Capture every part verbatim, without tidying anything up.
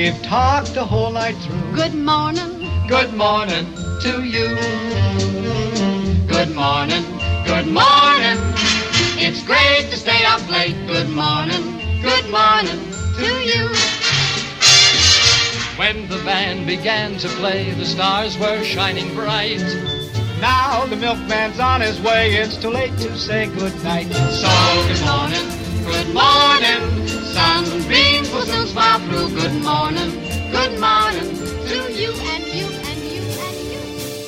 We've talked the whole night through. Good morning. Good morning to you. Good morning, good morning. It's great to stay up late. Good morning, good morning to you. When the band began to play, the stars were shining bright. Now the milkman's on his way, it's too late to say goodnight. So good morning, good morning, sunbeams will soon smile through. Good morning, good morning to you and you and you and you.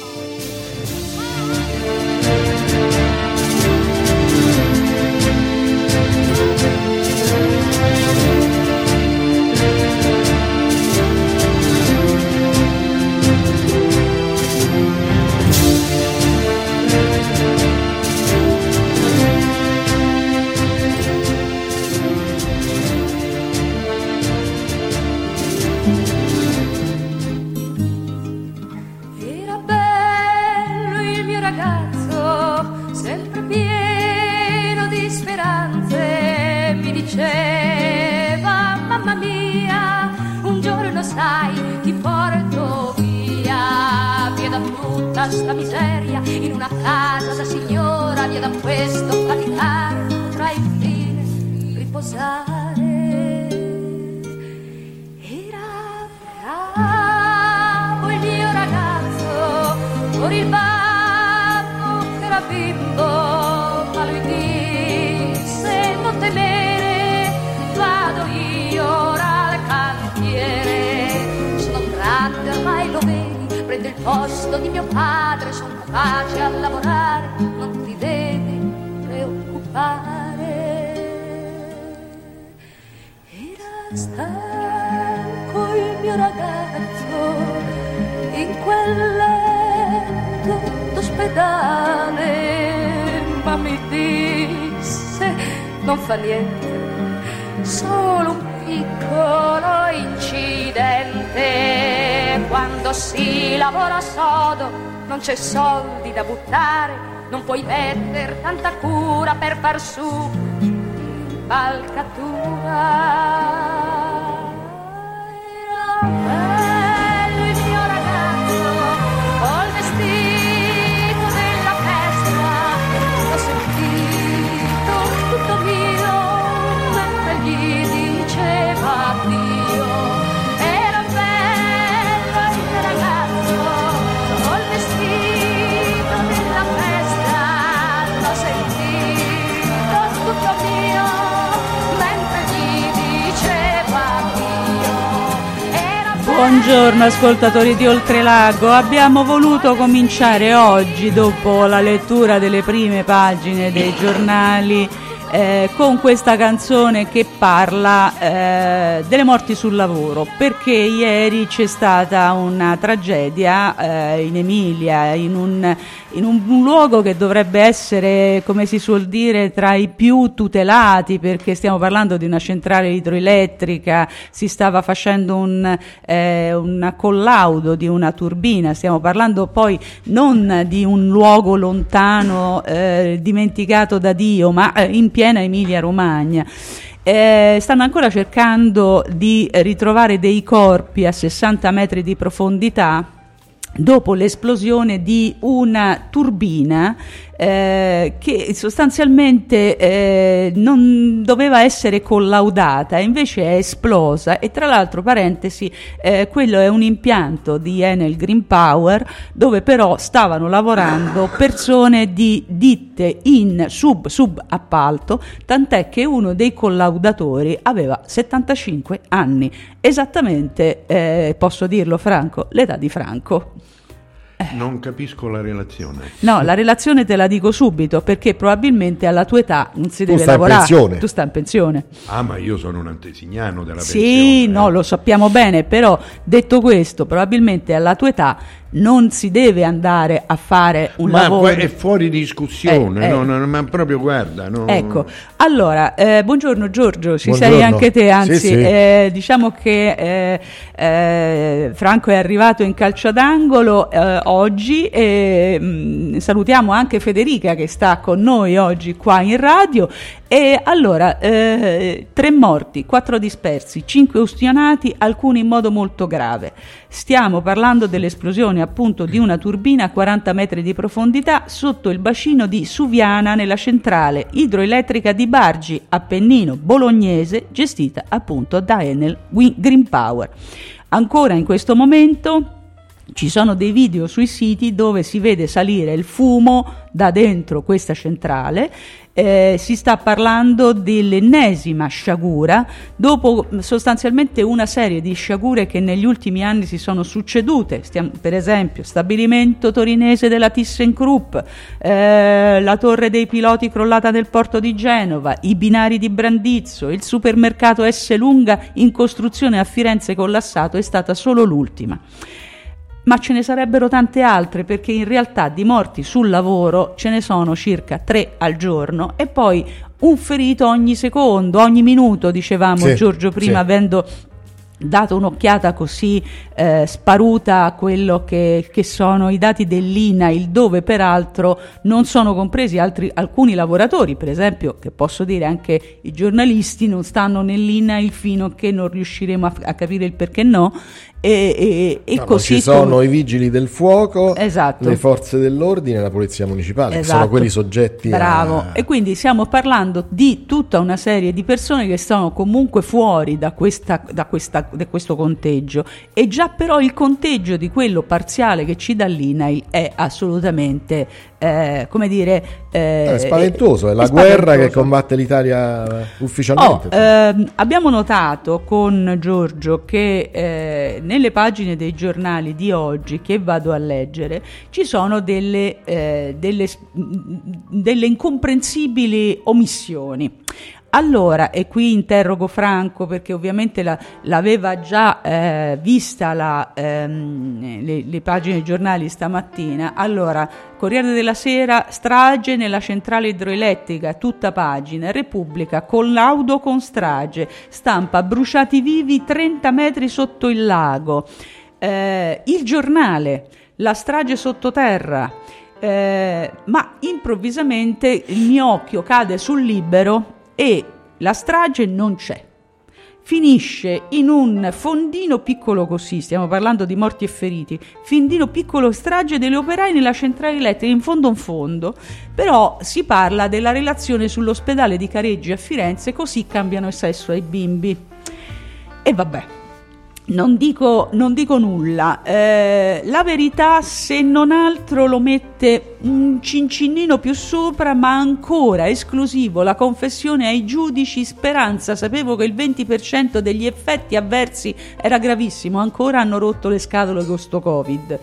Sempre pieno di speranze, mi diceva mamma mia, un giorno sai ti porto via, via da tutta sta miseria, in una casa da signora, via da questo faticare, potrai infine riposare. Era bravo il mio ragazzo, con il bar bimbo, ma lui disse non temere, vado io ora al cantiere, sono grande ormai lo vedi, prendo il posto di mio padre, sono capace a lavorare, non ti devi preoccupare. Era stanco il mio ragazzo in quel letto d'ospedale, ma mi disse non fa niente, solo un piccolo incidente. Quando si lavora sodo non c'è soldi da buttare, non puoi mettere tanta cura per far su l'impalcatura. Era bello il mio ragazzo col vestito della festa, l'ho sentito tutto mio mentre gli diceva addio. Era bello il mio ragazzo col vestito della festa, l'ho sentito tutto mio mentre gli diceva addio. Era Buongiorno ascoltatori di Oltrelago, abbiamo voluto cominciare oggi, dopo la lettura delle prime pagine dei giornali, eh, con questa canzone che parla eh, delle morti sul lavoro, perché ieri c'è stata una tragedia eh, in Emilia, in un, in un, un luogo che dovrebbe essere, come si suol dire, tra i più tutelati, perché stiamo parlando di una centrale idroelettrica, si stava facendo un, eh, un collaudo di una turbina, stiamo parlando poi non di un luogo lontano, eh, dimenticato da Dio, ma eh, in piena Emilia Romagna. Eh, stanno ancora cercando di ritrovare dei corpi a sessanta metri di profondità dopo l'esplosione di una turbina eh, che sostanzialmente eh, non doveva essere collaudata, invece è esplosa. E tra l'altro, parentesi, eh, quello è un impianto di Enel Green Power dove però stavano lavorando persone di ditte in sub subappalto, tant'è che uno dei collaudatori aveva settantacinque anni, esattamente, eh, posso dirlo Franco, l'età di Franco. Non capisco la relazione. No, la relazione te la dico subito, perché probabilmente alla tua età non si Tu deve stai in lavorare. pensione. Tu stai in pensione. Ah, ma io sono un antesignano della Sì, pensione. no, eh. lo sappiamo bene, però detto questo, probabilmente alla tua età non si deve andare a fare un ma lavoro. è fuori discussione, eh, eh. no, no, ma proprio guarda. No. Ecco, allora, eh, buongiorno Giorgio, ci Buongiorno. sei anche te, anzi, Sì, sì. Eh, diciamo che eh, eh, Franco è arrivato in calcio d'angolo eh, oggi e mh, salutiamo anche Federica che sta con noi oggi qua in radio. E allora, eh, tre morti, quattro dispersi, cinque ustionati, alcuni in modo molto grave. Stiamo parlando dell'esplosione appunto di una turbina a quaranta metri di profondità sotto il bacino di Suviana nella centrale idroelettrica di Bargi, Appennino bolognese, gestita appunto da Enel Green Power. Ancora in questo momento ci sono dei video sui siti dove si vede salire il fumo da dentro questa centrale. Eh, si sta parlando dell'ennesima sciagura dopo sostanzialmente una serie di sciagure che negli ultimi anni si sono succedute. Stiamo, per esempio, stabilimento torinese della ThyssenKrupp, eh, la torre dei piloti crollata nel porto di Genova, i binari di Brandizzo, il supermercato Esselunga in costruzione a Firenze collassato è stata solo l'ultima. Ma ce ne sarebbero tante altre, perché in realtà di morti sul lavoro ce ne sono circa tre al giorno e poi un ferito ogni secondo, ogni minuto, dicevamo Sì, Giorgio prima, sì. avendo dato un'occhiata così eh, sparuta a quello che, che sono i dati dell'I N A I L, dove peraltro non sono compresi altri, alcuni lavoratori, per esempio, che posso dire anche i giornalisti non stanno nell'I N A I L fino a che non riusciremo a, a capire il perché no. E, e, e No, così ci sono come... i vigili del fuoco, Esatto. le forze dell'ordine e la polizia municipale, che Esatto. sono quelli soggetti Bravo. a... E quindi stiamo parlando di tutta una serie di persone che sono comunque fuori da, questa, da, questa, da questo conteggio, e già però il conteggio di quello parziale che ci dà l'I N A I L è assolutamente eh, come dire eh, è spaventoso, è la è guerra spaventoso. che combatte l'Italia Oh, ufficialmente. ehm, abbiamo notato con Giorgio che eh, nelle pagine dei giornali di oggi che vado a leggere ci sono delle, eh, delle, delle incomprensibili omissioni. Allora, e qui interrogo Franco perché ovviamente la, l'aveva già eh, vista la, ehm, le, le pagine dei giornali stamattina. Allora, Corriere della Sera, strage nella centrale idroelettrica, tutta pagina. Repubblica, collaudo con strage, Stampa, bruciati vivi trenta metri sotto il lago. Eh, il Giornale, la strage sottoterra. Eh, ma improvvisamente il mio occhio cade sul Libero e la strage non c'è. Finisce in un fondino piccolo così, stiamo parlando di morti e feriti, fondino piccolo, strage degli operai nella centrale elettrica, in fondo in fondo, però si parla della relazione sull'ospedale di Careggi a Firenze, così cambiano il sesso ai bimbi. E vabbè. Non dico, non dico nulla, eh, la Verità se non altro lo mette un cincinnino più sopra, ma ancora esclusivo, la confessione ai giudici, Speranza, sapevo che il venti per cento degli effetti avversi era gravissimo, ancora hanno rotto le scatole con sto Covid.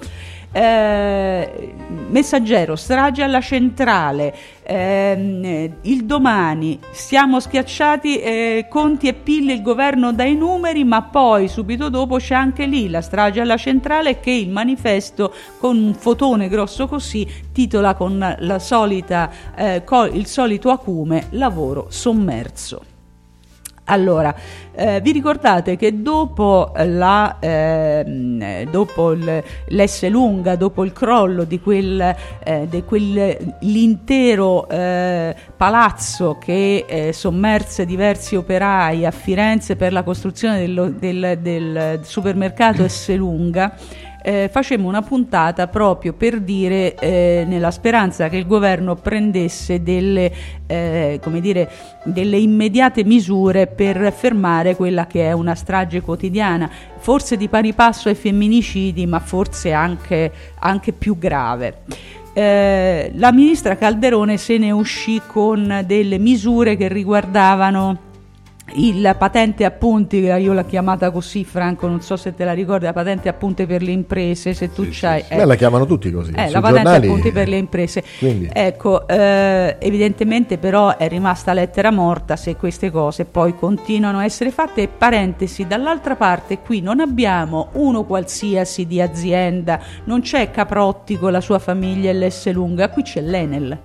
Eh, Messaggero, strage alla centrale, eh, il Domani, siamo schiacciati, eh, conti e pille, il governo dà i numeri, ma poi subito dopo c'è anche lì la strage alla centrale che il Manifesto con un fotone grosso così titola con la solita, eh, col, il solito acume, lavoro sommerso. Allora, eh, vi ricordate che dopo, la, eh, dopo il, l'Esselunga, dopo il crollo di quel, eh, di quel l'intero eh, palazzo che eh, sommerse diversi operai a Firenze per la costruzione del, del, del supermercato Esselunga, Eh, facemmo una puntata proprio per dire, eh, nella speranza che il governo prendesse delle, eh, come dire, delle immediate misure per fermare quella che è una strage quotidiana, forse di pari passo ai femminicidi, ma forse anche, anche più grave. Eh, la ministra Calderone se ne uscì con delle misure che riguardavano il, la patente appunti, io l'ho chiamata così, Franco, non so se te la ricordi, la patente appunti per le imprese, se tu sì, c'hai... sì, sì. Eh, Beh, la chiamano tutti così. Eh, sui la patente giornali, appunti per le imprese. Quindi. Ecco, eh, evidentemente però è rimasta lettera morta se queste cose poi continuano a essere fatte. E parentesi, dall'altra parte qui non abbiamo uno qualsiasi di azienda, non c'è Caprotti con la sua famiglia e l'Esselunga, qui c'è l'Enel.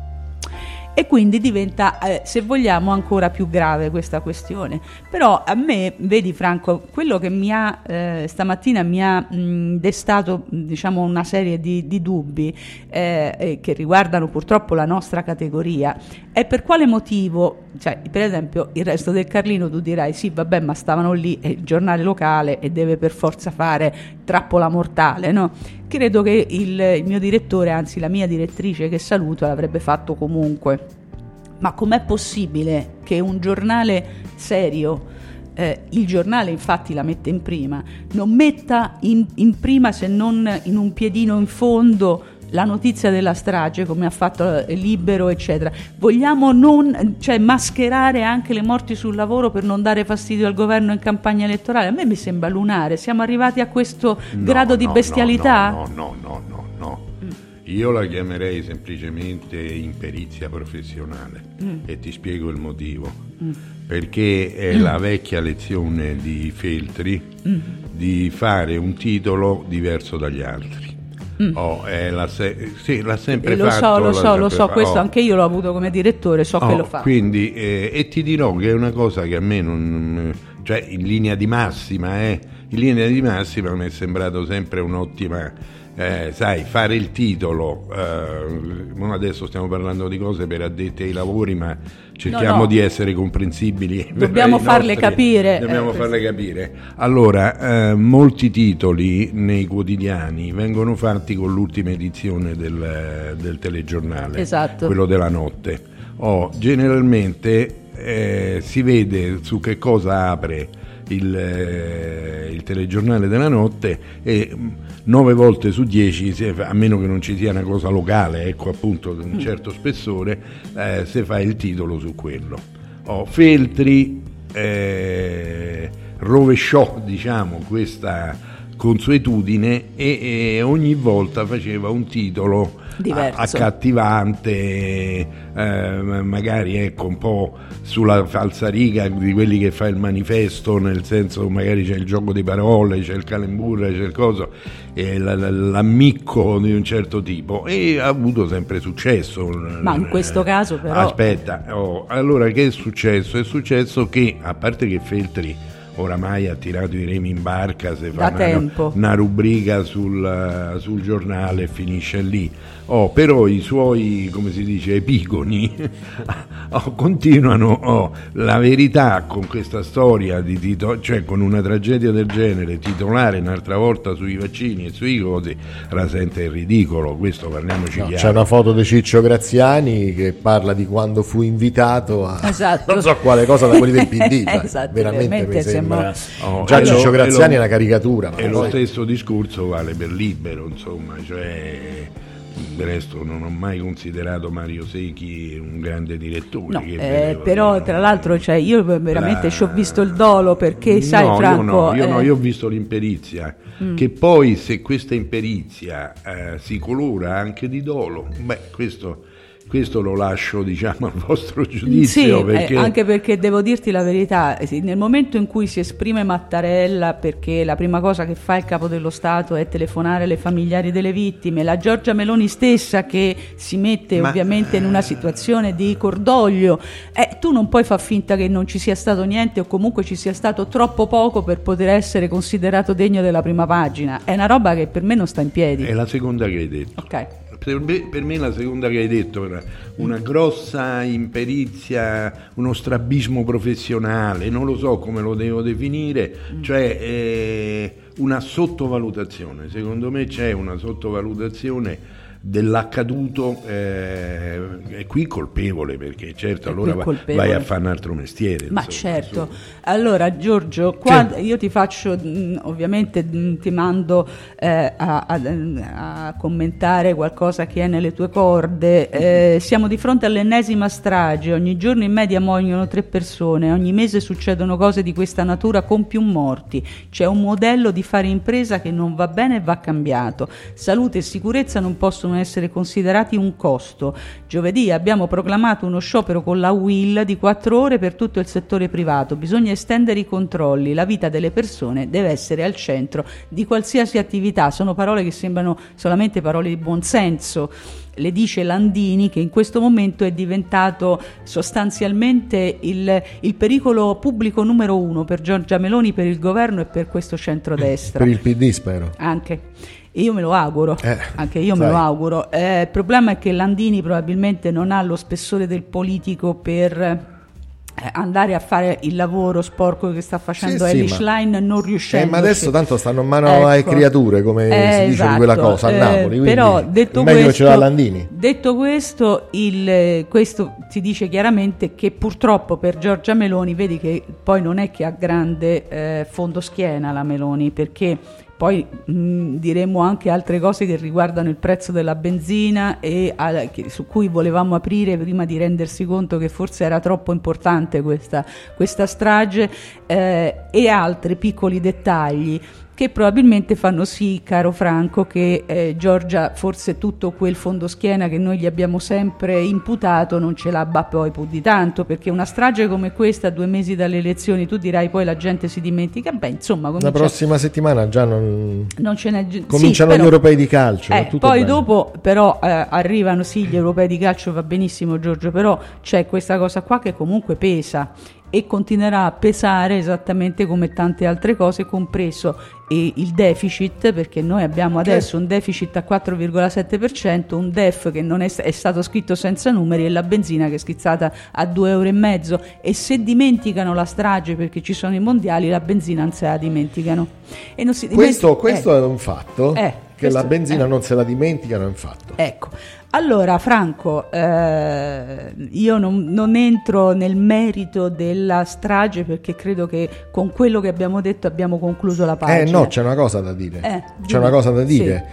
E quindi diventa, eh, se vogliamo, ancora più grave questa questione. Però a me, vedi Franco, quello che mi ha eh, stamattina mi ha mh, destato, diciamo, una serie di, di dubbi eh, eh, che riguardano purtroppo la nostra categoria, è per quale motivo, cioè per esempio il Resto del Carlino, tu dirai sì vabbè, ma stavano lì, è il giornale locale e deve per forza fare trappola mortale, no? Credo che il, il mio direttore, anzi la mia direttrice che saluto, l'avrebbe fatto comunque. Ma com'è possibile che un giornale serio, eh, il giornale infatti la mette in prima, non metta in, in prima, se non in un piedino in fondo, la notizia della strage, come ha fatto Libero, eccetera? Vogliamo non, cioè, mascherare anche le morti sul lavoro per non dare fastidio al governo in campagna elettorale? A me mi sembra lunare. Siamo arrivati a questo No, grado di no, bestialità? No, no, no, no, no, no. Mm. Io la chiamerei semplicemente imperizia professionale mm. e ti spiego il motivo. Mm. Perché è mm. la vecchia lezione di Feltri mm. di fare un titolo diverso dagli altri. Mm. Oh, è la se- sì, l'ha sempre e lo fatto. So, lo so, lo so, fa- questo oh. anche io l'ho avuto come direttore, so oh, che lo fa. Quindi, eh, e ti dirò che è una cosa che a me non, cioè in linea di massima, eh, in linea di massima mi è sembrato sempre un'ottima, eh, sai, fare il titolo, eh, adesso stiamo parlando di cose per addetti ai lavori, ma cerchiamo no, no. di essere comprensibili. Dobbiamo farle nostri, capire. Dobbiamo eh, farle capire. Allora, eh, molti titoli nei quotidiani vengono fatti con l'ultima edizione del, del telegiornale, esatto. quello della notte. Oh, generalmente eh, si vede su che cosa apre il, eh, il telegiornale della notte e nove volte su dieci, a meno che non ci sia una cosa locale, ecco appunto di un certo spessore, eh, se fa il titolo su quello. Oh, Feltri eh, rovesciò, diciamo, questa consuetudine e, e ogni volta faceva un titolo diverso, accattivante, eh, magari ecco un po' sulla falsariga di quelli che fa il manifesto, nel senso magari c'è il gioco di parole, c'è il calembur, c'è il coso, eh, l'ammicco di un certo tipo, e ha avuto sempre successo. Ma in questo caso però aspetta, oh, allora che è successo? È successo che, a parte che Feltri oramai ha tirato i remi in barca, se fa una, una rubrica sul, sul giornale e finisce lì. Oh, però i suoi, come si dice, epigoni oh, continuano. Oh, la verità con questa storia di tito- cioè con una tragedia del genere, titolare un'altra volta sui vaccini e sui cosi, rasenta il ridicolo. Questo parliamoci no, chiaro. C'è una foto di Ciccio Graziani che parla di quando fu invitato a esatto. non so quale cosa da quelli del P D. Esatto, veramente mi sembra siamo... oh, già e Ciccio lo, Graziani e lo, è una caricatura, ma e poi... lo stesso discorso vale per Libero, insomma, cioè del resto non ho mai considerato Mario Secchi un grande direttore, no, che eh, però tra l'altro cioè, io veramente la... ci ho visto il dolo, perché sai no, Franco io no, io, eh... no, io ho visto l'imperizia, mm. che poi se questa imperizia eh, si colora anche di dolo, beh, questo questo lo lascio, diciamo, al vostro giudizio. Sì, perché... eh, anche perché devo dirti la verità, nel momento in cui si esprime Mattarella, perché la prima cosa che fa il capo dello Stato è telefonare alle familiari delle vittime, la Giorgia Meloni stessa che si mette Ma... ovviamente in una situazione di cordoglio, eh, tu non puoi far finta che non ci sia stato niente, o comunque ci sia stato troppo poco per poter essere considerato degno della prima pagina. È una roba che per me non sta in piedi. È la seconda che hai detto. Ok. Per me, per me la seconda che hai detto era una grossa imperizia, uno strabismo professionale, non lo so come lo devo definire, cioè eh, una sottovalutazione. Secondo me c'è una sottovalutazione dell'accaduto, eh, è qui colpevole, perché certo È allora qui va- colpevole. vai a fare un altro mestiere. Ma insomma, certo, insomma. allora Giorgio, qua io ti faccio, mh, ovviamente mh, ti mando eh, a, a- a commentare qualcosa che è nelle tue corde. Eh, siamo di fronte all'ennesima strage, ogni giorno in media muoiono tre persone, ogni mese succedono cose di questa natura con più morti, c'è un modello di fare impresa che non va bene e va cambiato, salute e sicurezza non possono essere considerati un costo. Giovedì abbiamo proclamato uno sciopero con la U I L di quattro ore per tutto il settore privato, bisogna estendere i controlli, la vita delle persone deve essere al centro di qualsiasi attività. Sono parole che sembrano solamente parole di buonsenso. Le dice Landini, che in questo momento è diventato sostanzialmente il, il pericolo pubblico numero uno per Giorgia Meloni, per il governo e per questo centrodestra. Per il P D spero. Anche io me lo auguro, Eh, anche io sai. me lo auguro. Eh, il problema è che Landini probabilmente non ha lo spessore del politico per eh, andare a fare il lavoro sporco che sta facendo Sì, sì, Elly ma- Schlein, non riuscendo. Eh, ma adesso tanto stanno in mano alle creature, come si dice di quella cosa a Napoli, quindi però detto è meglio che questo, ce l'ha Landini. detto questo, il, questo si dice chiaramente che purtroppo per Giorgia Meloni, vedi che poi non è che ha grande eh, fondoschiena la Meloni, perché poi mh, diremo anche altre cose che riguardano il prezzo della benzina e a, che, su cui volevamo aprire prima di rendersi conto che forse era troppo importante questa, questa strage, eh, e altri piccoli dettagli che probabilmente fanno sì, caro Franco, che eh, Giorgia forse tutto quel fondoschiena che noi gli abbiamo sempre imputato non ce l'abbia poi più di tanto, perché una strage come questa a due mesi dalle elezioni, tu dirai poi la gente si dimentica, beh insomma comincia, La prossima settimana già non, non ce n'è, cominciano sì, gli però, europei di calcio. eh, è tutto poi bene. dopo però eh, arrivano sì gli europei di calcio, va benissimo Giorgio, però c'è questa cosa qua che comunque pesa e continuerà a pesare esattamente come tante altre cose, compreso e il deficit, perché noi abbiamo adesso un deficit a quattro virgola sette per cento, un D E F che non è, è stato scritto senza numeri, e la benzina che è schizzata a due euro e mezzo, e se dimenticano la strage perché ci sono i mondiali, la benzina non se la dimenticano. E non si Questo, dimentica- questo eh, è un fatto, eh, che la questo- benzina eh. non se la dimenticano, è un fatto. Ecco, allora Franco, eh, io non, non entro nel merito della strage perché credo che con quello che abbiamo detto abbiamo concluso la pagina. Eh no, c'è una cosa da dire. Eh, c'è dimmi. una cosa da Sì. dire.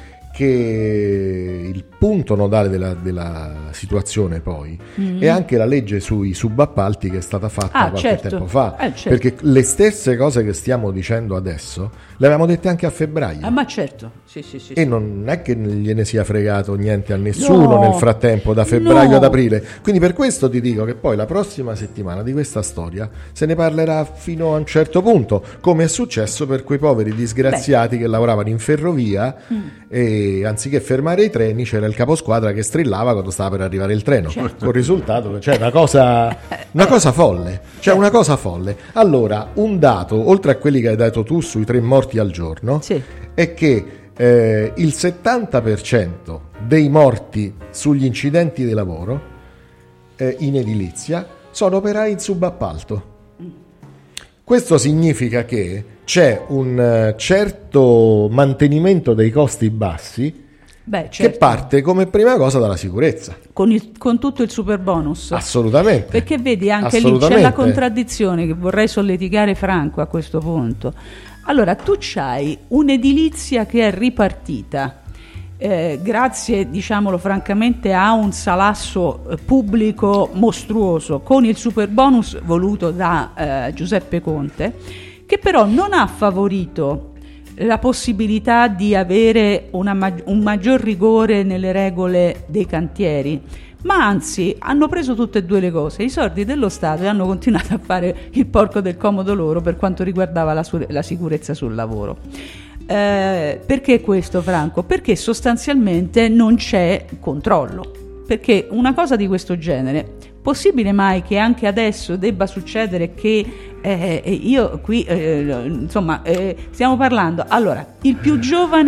Che il punto nodale della, della situazione poi è anche la legge sui subappalti che è stata fatta Ah, qualche certo. tempo fa, Eh, certo. perché le stesse cose che stiamo dicendo adesso le avevamo dette anche a febbraio. Ah, ma certo, sì, sì, sì, E sì. non è che gliene sia fregato niente a nessuno No. nel frattempo, da febbraio No. ad aprile. Quindi per questo ti dico che poi la prossima settimana di questa storia se ne parlerà fino a un certo punto, come è successo per quei poveri disgraziati che lavoravano in ferrovia e anziché fermare i treni c'era il caposquadra che strillava quando stava per arrivare il treno. Certo. Con il risultato che c'è una cosa, una cosa folle. Cioè una cosa folle. Allora, un dato, oltre a quelli che hai dato tu sui tre morti al giorno, Sì. è che eh, il settanta per cento dei morti sugli incidenti di lavoro eh, in edilizia sono operai in subappalto. Questo significa che c'è un eh, certo mantenimento dei costi bassi Beh, che certo. parte come prima cosa dalla sicurezza. Con, il- con tutto il super bonus. Assolutamente. Perché vedi, anche lì c'è Assolutamente. la contraddizione che vorrei solleticare Franco a questo punto. Allora, tu c'hai un'edilizia che è ripartita, eh, grazie, diciamolo francamente, a un salasso eh, pubblico mostruoso, con il super bonus voluto da eh, Giuseppe Conte, che però non ha favorito la possibilità di avere una mag- un maggior rigore nelle regole dei cantieri, ma anzi hanno preso tutte e due le cose, i soldi dello Stato, e hanno continuato a fare il porco del comodo loro per quanto riguardava la, su- la sicurezza sul lavoro. Eh, perché questo, Franco? Perché sostanzialmente non c'è controllo. Perché una cosa di questo genere, possibile mai che anche adesso debba succedere che eh, io qui, eh, insomma, eh, stiamo parlando, allora, il più giovane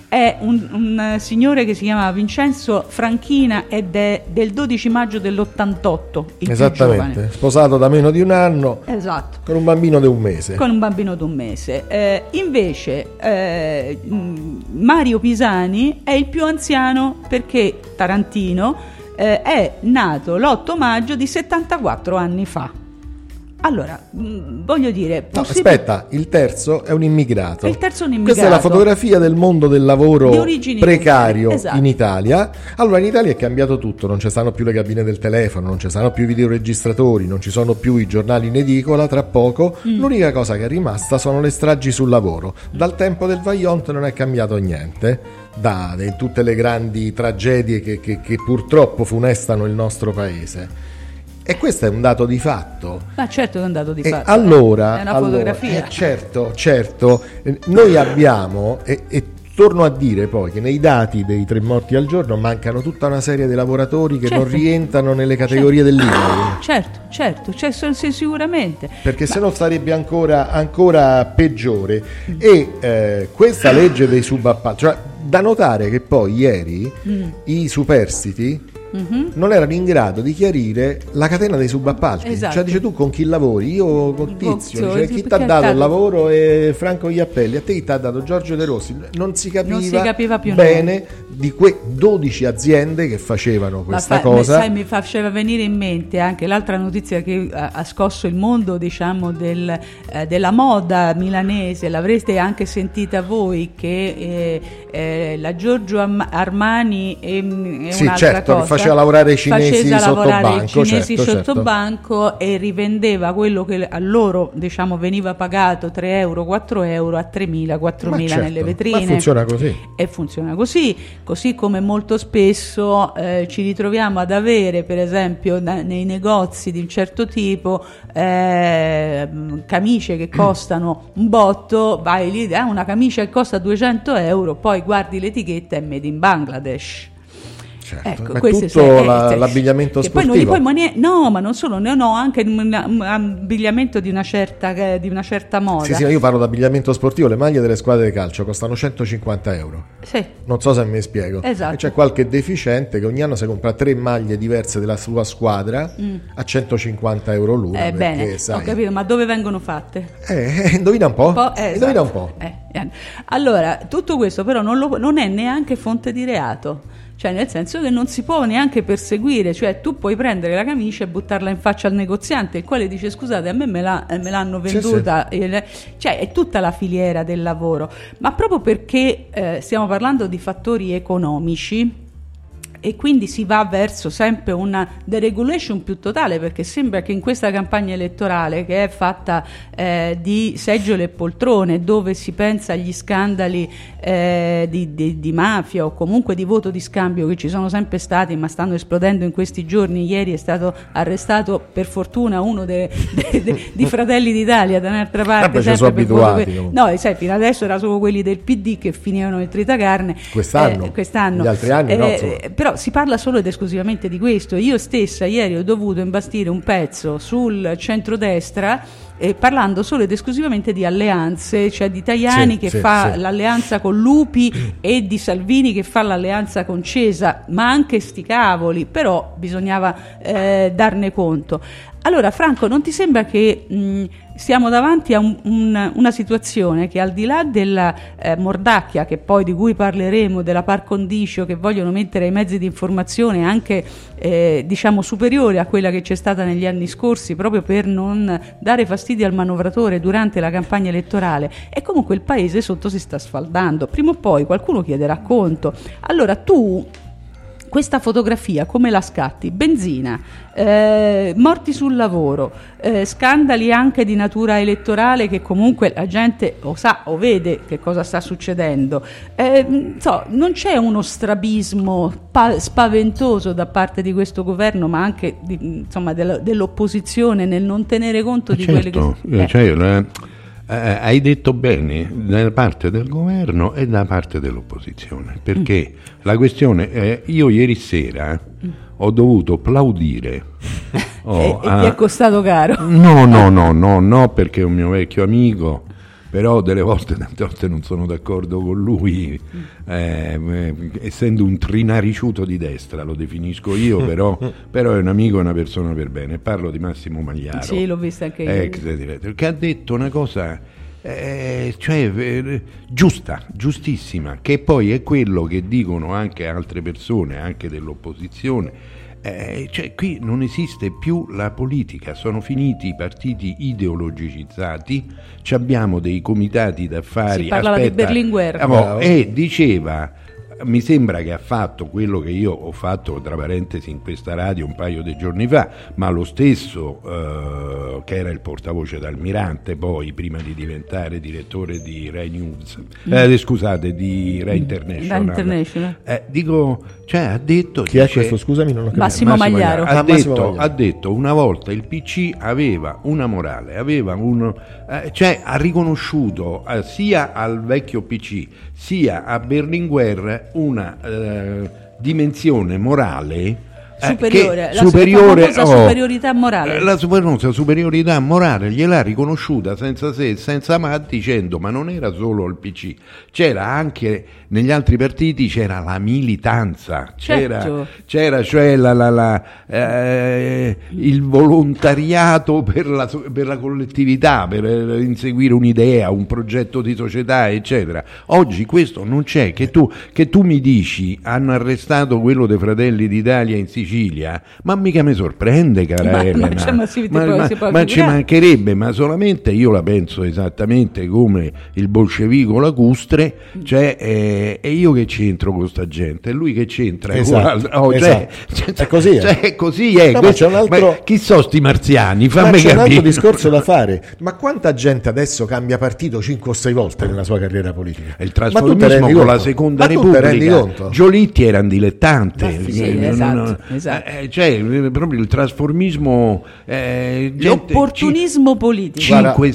è un, un signore che si chiama Vincenzo Franchina ed è del dodici maggio dell'ottantotto, il esattamente, sposato da meno di un anno, esatto, con un bambino di un mese. Con un bambino di un mese. Eh, invece eh, Mario Pisani è il più anziano perché Tarantino eh, è nato l'otto maggio di settantaquattro anni fa. Allora, mh, voglio dire... No, possibile... aspetta, il terzo è un immigrato. Il terzo è un immigrato. Questa è la fotografia del mondo del lavoro precario esatto. in Italia. Allora, in Italia è cambiato tutto, non ci stanno più le cabine del telefono, non ci stanno più i videoregistratori, non ci sono più i giornali in edicola, tra poco. Mm. L'unica cosa che è rimasta sono le stragi sul lavoro. Dal tempo del Vajont non è cambiato niente, da, da tutte le grandi tragedie che, che, che purtroppo funestano il nostro paese. E questo è un dato di fatto. Ma certo che è un dato di e fatto. Allora, è una allora, fotografia. Eh, certo, certo. Noi abbiamo, e, e torno a dire poi che nei dati dei tre morti al giorno mancano tutta una serie di lavoratori che certo. non rientrano nelle categorie certo. dell'I N A I. Certo, certo, cioè, sì, sicuramente. Perché Ma... se no sarebbe ancora, ancora peggiore. Mm. E eh, questa legge dei subappalti, cioè da notare che poi ieri mm. i superstiti Mm-hmm. non erano in grado di chiarire la catena dei subappalti. Esatto. Cioè dice tu con chi lavori? Io con Tizio, cioè, chi ti ha dato dato... il lavoro è Franco Iappelli, a te chi ti ha dato Giorgio De Rossi. Non si capiva, non si capiva più bene niente. Di quelle dodici aziende che facevano questa fa, cosa. Sai, mi faceva venire in mente anche l'altra notizia che ha, ha scosso il mondo, diciamo, del, eh, della moda milanese, l'avreste anche sentita voi, che eh, eh, la Giorgio Armani è, è sì, un'altra certo, cosa. Faceva lavorare i cinesi sotto banco, i cinesi certo, sotto certo. banco e rivendeva quello che a loro, diciamo, veniva pagato tre euro, quattro euro a tremila, quattromila certo, nelle vetrine. Ma funziona così. E funziona così, così come molto spesso eh, ci ritroviamo ad avere, per esempio, da, nei negozi di un certo tipo eh, camicie che costano un botto, vai lì, eh, una camicia che costa duecento euro, poi guardi l'etichetta, è made in Bangladesh. Certo, ecco, ma questo tutto è, la, è, l'abbigliamento che sportivo. Poi non, poi manie, no, ma non solo, ne ho anche un, un abbigliamento di una certa, di una certa moda. Sì, sì, io parlo di abbigliamento sportivo, le maglie delle squadre di calcio costano centocinquanta euro. Sì. Non so se mi spiego. Esatto. E c'è qualche deficiente che ogni anno si compra tre maglie diverse della sua squadra mm. a centocinquanta euro l'una. Eh, perché, bene, sai, ho capito, ma dove vengono fatte? Eh, indovina un po'. un po', eh, indovina esatto. un po'. Eh, eh. Allora, tutto questo però non, lo, non è neanche fonte di reato. Cioè, nel senso che non si può neanche perseguire, cioè tu puoi prendere la camicia e buttarla in faccia al negoziante, il quale dice scusate, a me me, la, me l'hanno venduta, sì, sì. Cioè è tutta la filiera del lavoro, ma proprio perché eh, stiamo parlando di fattori economici e quindi si va verso sempre una deregulation più totale, perché sembra che in questa campagna elettorale, che è fatta eh, di seggiole e poltrone, dove si pensa agli scandali eh, di, di, di mafia o comunque di voto di scambio che ci sono sempre stati ma stanno esplodendo in questi giorni. Ieri è stato arrestato per fortuna uno de, de, de, di Fratelli d'Italia da un'altra parte. Ci sono abituati per... no, sai, fino adesso era solo quelli del P D che finivano il tritacarne quest'anno, eh, quest'anno. Gli altri anni eh, no, insomma. Però si parla solo ed esclusivamente di questo. Io stessa ieri ho dovuto imbastire un pezzo sul centrodestra eh, parlando solo ed esclusivamente di alleanze, cioè di Tajani sì, che sì, fa sì. l'alleanza con Lupi e di Salvini che fa l'alleanza con Cesa, ma anche sti cavoli, però bisognava eh, darne conto. Allora Franco, non ti sembra che mh, siamo davanti a un, un, una situazione che al di là della eh, mordacchia, che poi di cui parleremo, della par condicio che vogliono mettere ai mezzi di informazione anche eh, diciamo superiore a quella che c'è stata negli anni scorsi, proprio per non dare fastidio al manovratore durante la campagna elettorale, e comunque il paese sotto si sta sfaldando, prima o poi qualcuno chiederà conto. Allora tu questa fotografia come la scatti? Benzina, eh, morti sul lavoro, eh, scandali anche di natura elettorale che comunque la gente o sa o vede che cosa sta succedendo. Eh, so, non c'è uno strabismo pa- spaventoso da parte di questo governo, ma anche di, insomma, dell- dell'opposizione nel non tenere conto ma di certo, quelle che... Eh. Cioè, la, eh, hai detto bene, da parte del governo e da parte dell'opposizione, perché mm. la questione è, io ieri sera mm. ho dovuto applaudire oh, e, e ti è costato caro? no no no no no perché è un mio vecchio amico, però delle volte, tante volte non sono d'accordo con lui, eh, eh, essendo un trinariciuto di destra, lo definisco io, però, però è un amico e una persona per bene. Parlo di Massimo Magliaro, sì, l'ho vista anche io, ex direttore, che ha detto una cosa eh, cioè, eh, giusta, giustissima, che poi è quello che dicono anche altre persone, anche dell'opposizione. Eh, cioè, qui non esiste più la politica, sono finiti i partiti ideologicizzati, ci abbiamo dei comitati d'affari. Si parlava aspetta, di Berlinguer. eh, boh, e diceva, mi sembra che ha fatto quello che io ho fatto, tra parentesi, in questa radio un paio di giorni fa, ma lo stesso eh, che era il portavoce d'Almirante poi, prima di diventare direttore di Rai News, mm. eh, scusate, di Rai International, Rai International. Eh, dico, cioè ha detto... Chi dice, è questo? Scusami, non ho capito. Massimo, Massimo Magliaro. Ha, ah, detto, Massimo Magliaro. ha detto una volta il P C aveva una morale, aveva un, eh, cioè ha riconosciuto eh, sia al vecchio P C sia a Berlinguer una eh, dimensione morale superiore, eh, la superiore oh, superiorità morale. La superiorità, superiorità morale gliel'ha riconosciuta senza se e senza ma, dicendo ma non era solo il P C, c'era anche negli altri partiti, c'era la militanza, c'era, certo. c'era cioè la, la, la, eh, il volontariato per la, per la collettività, per inseguire un'idea, un progetto di società, eccetera. Oggi questo non c'è. Che tu, che tu mi dici hanno arrestato quello dei Fratelli d'Italia in Sicilia, ma mica mi sorprende, cara ma, Elena, ma, ma, si, ma, può, ma, si può ma ci mancherebbe, ma solamente io la penso esattamente come il bolscevico lacustre, cioè eh, e io che c'entro con sta gente, e lui che c'entra, esatto, oh, esatto. Cioè, è così, cioè, è così è. No, questo, ma c'è un altro... ma chi sono sti marziani? Fammi ma c'è capire. un altro discorso da fare. Ma quanta gente adesso cambia partito cinque o sei volte nella sua carriera politica? Il trasformismo con la seconda ma tu te rendi Repubblica. conto? Giolitti era un dilettante, sì, eh, esatto, non, esatto. Eh, cioè proprio il trasformismo, eh, gente, l'opportunismo c- politico. cinque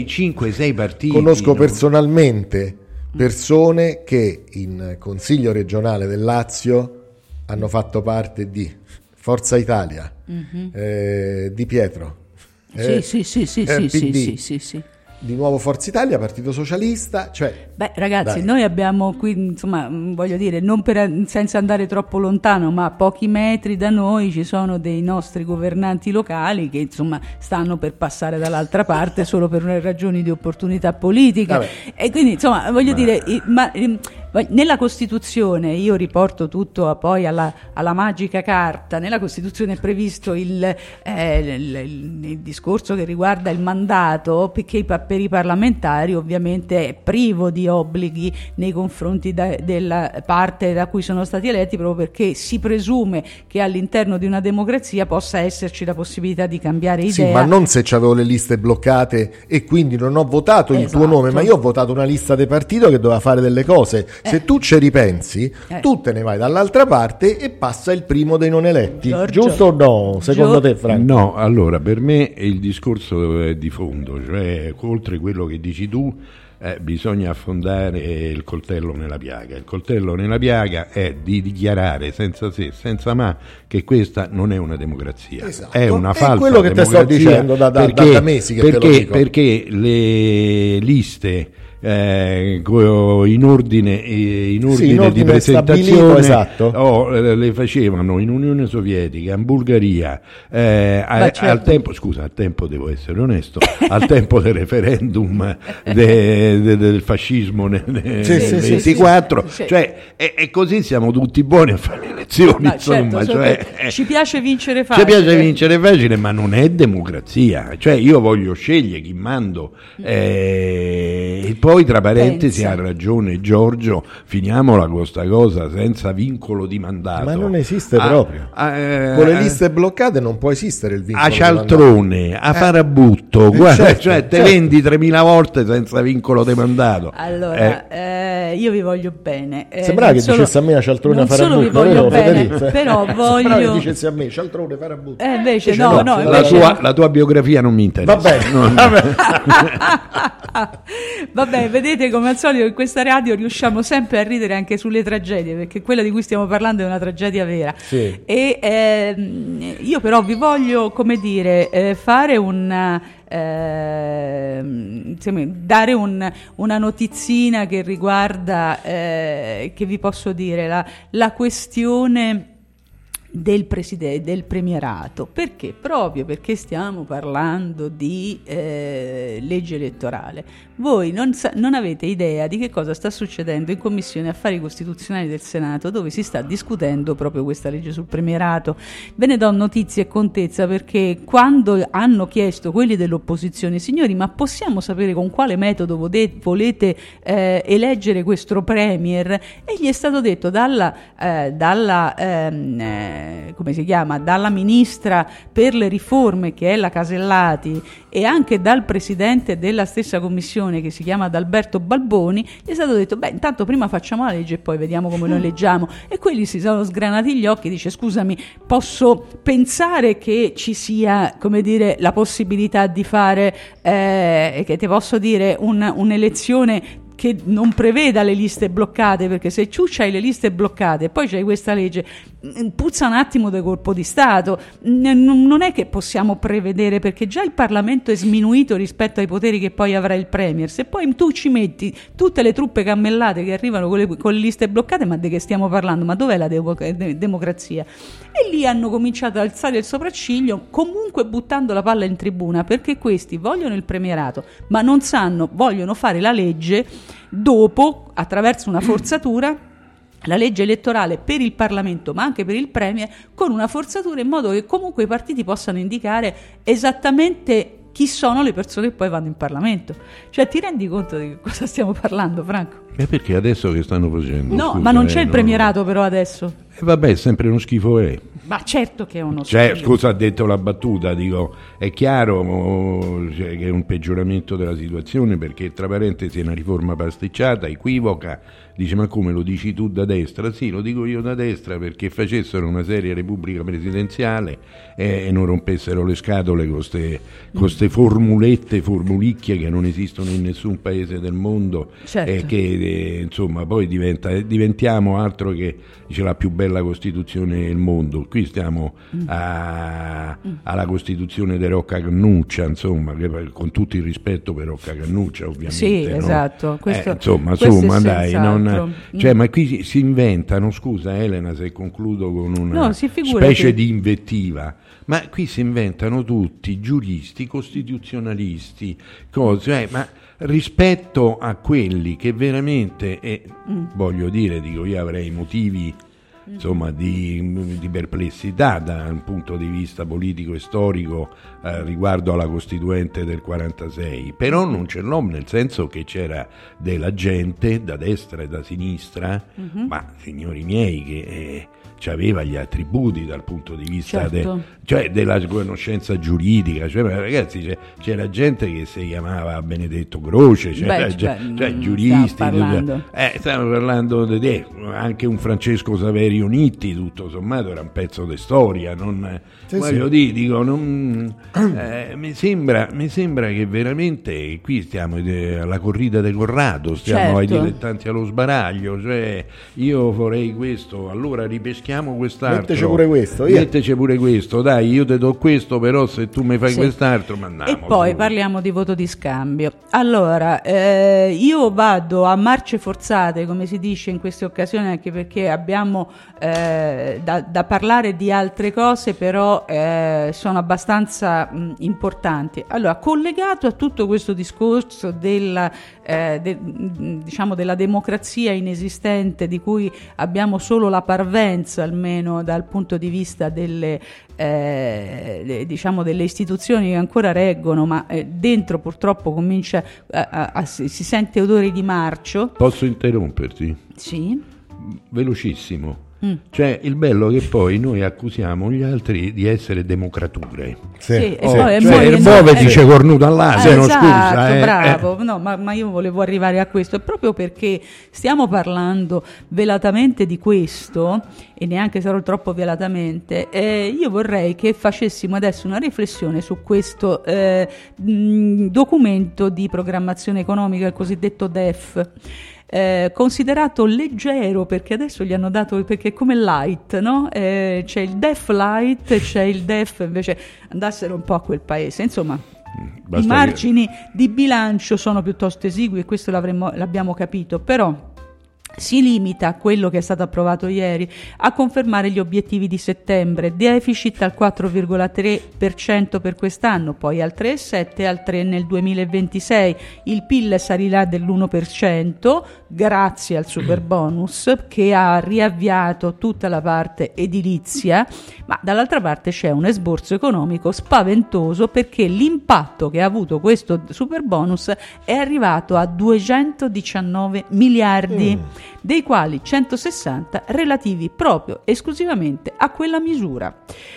sei partiti. Conosco no? personalmente persone che in Consiglio regionale del Lazio hanno fatto parte di Forza Italia, mm-hmm. eh, Di Pietro, eh, sì, sì, sì, eh, sì, sì, P D, sì, sì, sì. di nuovo Forza Italia, Partito Socialista, cioè beh ragazzi, dai. Noi abbiamo qui, insomma, voglio dire, non per, senza andare troppo lontano, ma a pochi metri da noi ci sono dei nostri governanti locali che insomma stanno per passare dall'altra parte solo per ragioni di opportunità politica. Vabbè. E quindi insomma voglio ma... dire ma, nella Costituzione, io riporto tutto a, poi alla, alla magica carta, nella Costituzione è previsto il, eh, il, il, il discorso che riguarda il mandato, perché i, per i parlamentari ovviamente è privo di obblighi nei confronti da, della parte da cui sono stati eletti, proprio perché si presume che all'interno di una democrazia possa esserci la possibilità di cambiare idea. Sì, ma non se c'avevo le liste bloccate e quindi non ho votato esatto. il tuo nome, ma io ho votato una lista di partito che doveva fare delle cose. Se eh. tu ci ripensi, eh. tu te ne vai dall'altra parte e passa il primo dei non eletti. Giorgio. Giusto o no? Secondo Gio- te, Franco? No, allora, per me il discorso è di fondo, cioè oltre quello che dici tu, eh, bisogna affondare il coltello nella piaga. Il coltello nella piaga è di dichiarare senza se, senza ma, che questa non è una democrazia. Esatto. È una falsa democrazia. È quello che te sto dicendo da, da, perché, da mesi che perché, te lo dico. Perché le liste... Eh, in ordine, in ordine, sì, in ordine di presentazione esatto. oh, le facevano in Unione Sovietica, in Bulgaria, eh, a, certo. al tempo, scusa, al tempo devo essere onesto, al tempo del referendum de, de, del fascismo nel, nel sì, sì, ventiquattro, sì, sì. Cioè, e, e così siamo tutti buoni a fare le elezioni. Ma insomma, certo, cioè, eh, ci piace vincere facile. Ci piace vincere facile, ma non è democrazia. Cioè, io voglio scegliere chi mando, eh, e poi tra parentesi Pensa. Ha ragione Giorgio, finiamola con sta cosa senza vincolo di mandato. Ma non esiste a, proprio a, eh, con le liste bloccate non può esistere il vincolo a cialtrone, a Farabutto, eh, guarda, certo, cioè te certo. vendi tremila volte senza vincolo di mandato. Allora eh. Eh, io vi voglio bene, eh, sembrava che solo, dicessi a me a cialtrone non Farabutto, solo vi voglio bene, Federico, però voglio sembrava che dicessi a me cialtrone Farabutto, eh, invece invece no, no, no la, invece tua, no. la tua biografia non mi interessa. Va bene, non... Vabbè, vedete come al solito in questa radio riusciamo sempre a ridere anche sulle tragedie, perché quella di cui stiamo parlando è una tragedia vera. Sì. E ehm, io però vi voglio, come dire, eh, fare un eh, insomma, dare un, una notizina che riguarda, eh, che vi posso dire, la, la questione del presidente, del premierato. Perché? Proprio perché stiamo parlando di eh, legge elettorale. Voi non, sa- non avete idea di che cosa sta succedendo in Commissione Affari Costituzionali del Senato, dove si sta discutendo proprio questa legge sul premierato. Ve ne do notizie e contezza, perché quando hanno chiesto quelli dell'opposizione, signori, ma possiamo sapere con quale metodo vode- volete eh, eleggere questo premier? E gli è stato detto dalla, eh, dalla ehm, eh, come si chiama, dalla ministra per le riforme, che è la Casellati, e anche dal presidente della stessa commissione, che si chiama Adalberto Balboni, gli è stato detto: beh, intanto prima facciamo la legge e poi vediamo come lo eleggiamo. E quelli si sono sgranati gli occhi. Dice: scusami, posso pensare che ci sia, come dire, la possibilità di fare, eh, che ti posso dire, un, un'elezione che non preveda le liste bloccate, perché se tu c'hai le liste bloccate e poi c'hai questa legge, puzza un attimo di colpo di Stato. Non è che possiamo prevedere, perché già il Parlamento è sminuito rispetto ai poteri che poi avrà il Premier. Se poi tu ci metti tutte le truppe cammellate che arrivano con le, con le liste bloccate, ma di che stiamo parlando? Ma dov'è la devo- de- democrazia? E lì hanno cominciato ad alzare il sopracciglio, comunque buttando la palla in tribuna, perché questi vogliono il premierato, ma non sanno, vogliono fare la legge dopo, attraverso una forzatura, la legge elettorale per il Parlamento ma anche per il Premier, con una forzatura, in modo che comunque i partiti possano indicare esattamente chi sono le persone che poi vanno in Parlamento. Cioè, ti rendi conto di cosa stiamo parlando, Franco? E perché adesso che stanno facendo? No, Scusa, ma non eh, c'è il no. premierato però adesso. E eh, vabbè, è sempre uno schifo, eh. Ma certo che è uno Cioè, schifo. scusa, ha detto la battuta, dico, è chiaro oh, cioè, che è un peggioramento della situazione, perché tra parentesi è una riforma pasticciata, equivoca. Dice: ma come, lo dici tu da destra? Sì, lo dico io da destra, perché facessero una seria repubblica presidenziale e, e non rompessero le scatole con queste formulette, formulicchie che non esistono in nessun paese del mondo. Certo. E che eh, insomma poi diventa, diventiamo altro che, dice, la più bella Costituzione del mondo. Qui stiamo a, alla Costituzione di Rocca Cannuccia, insomma, che, con tutto il rispetto per Rocca Cannuccia, ovviamente. Sì, no? esatto. Questo, eh, insomma, questo insomma è dai, non, cioè, Mm. ma qui si, si inventano, scusa Elena se concludo con una No, si figurati. specie di invettiva, ma qui si inventano tutti giuristi, costituzionalisti, cose, eh, ma rispetto a quelli che veramente, eh, mm. voglio dire, dico, io avrei motivi insomma di, di perplessità dal punto di vista politico e storico eh, riguardo alla Costituente del quarantasei, però non ce l'ho, nel senso che c'era della gente da destra e da sinistra, mm-hmm. ma signori miei, che eh, aveva gli attributi dal punto di vista certo. de, cioè della conoscenza giuridica, cioè, ragazzi, c'è, c'era gente che si chiamava Benedetto Croce, c'era beh, cioè, beh, cioè giuristi, parlando. Eh, stiamo parlando di te, anche un Francesco Saverio Nitti, tutto sommato era un pezzo di storia, non, sì, voglio sì. dire, dico, non, eh, mi, sembra, mi sembra che veramente qui stiamo alla corrida di Corrado, stiamo certo. ai dilettanti allo sbaraglio, cioè io vorrei questo, allora ripeschiamo quest'altro, metteci pure questo, io. metteci pure questo, dai, io te do questo, però se tu mi fai sì. quest'altro mandiamo. E poi su. Parliamo di voto di scambio. Allora, eh, io vado a marce forzate, come si dice in queste occasioni, anche perché abbiamo eh, da, da parlare di altre cose, però eh, sono abbastanza mh, importanti. Allora, collegato a tutto questo discorso della, eh, de, diciamo della democrazia inesistente, di cui abbiamo solo la parvenza, almeno dal punto di vista delle, eh, diciamo delle istituzioni che ancora reggono, ma eh, dentro purtroppo comincia a, a, a, si sente odore di marcio. Posso interromperti? Sì. Velocissimo. Mm. Cioè, il bello è che poi noi accusiamo gli altri di essere democrature. Sì. Sì, oh, e poi, cioè, il Bove dice eh, cornuto all'asino, eh, esatto, scusa. Eh, bravo, eh. no, ma, ma io volevo arrivare a questo, proprio perché stiamo parlando velatamente di questo, e neanche sarò troppo velatamente, eh, io vorrei che facessimo adesso una riflessione su questo eh, mh, documento di programmazione economica, il cosiddetto D E F. Eh, considerato leggero, perché adesso gli hanno dato, perché è come light, no? Eh, c'è il D E F light, c'è il D E F, invece andassero un po' a quel paese, insomma, Basta I margini che... di bilancio sono piuttosto esigui e questo l'avremmo, l'abbiamo capito, però si limita, quello che è stato approvato ieri, a confermare gli obiettivi di settembre, deficit al quattro virgola tre per cento per quest'anno, poi al tre virgola sette per cento e al tre per cento nel duemilaventisei. Il P I L salirà dell'uno per cento grazie al super bonus che ha riavviato tutta la parte edilizia, ma dall'altra parte c'è un esborso economico spaventoso perché l'impatto che ha avuto questo super bonus è arrivato a duecentodiciannove miliardi. Mm. Dei quali centosessanta relativi proprio esclusivamente a quella misura.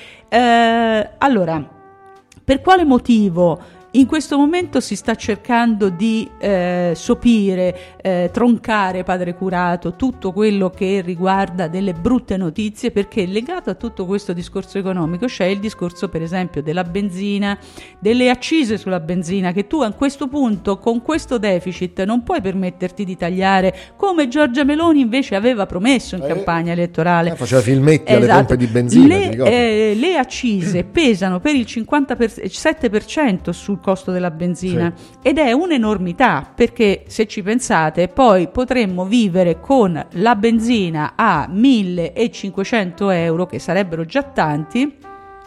Eh, allora, per quale motivo in questo momento si sta cercando di eh, sopire, eh, troncare, padre curato, tutto quello che riguarda delle brutte notizie? Perché legato a tutto questo discorso economico c'è il discorso per esempio della benzina, delle accise sulla benzina, che tu a questo punto con questo deficit non puoi permetterti di tagliare, come Giorgia Meloni invece aveva promesso in eh, campagna elettorale. Eh, faceva filmetti esatto. alle pompe di benzina. Le, eh, le accise pesano per il cinquantasette per cento sul costo della benzina, sì. Ed è un'enormità, perché se ci pensate poi potremmo vivere con la benzina a millecinquecento euro, che sarebbero già tanti,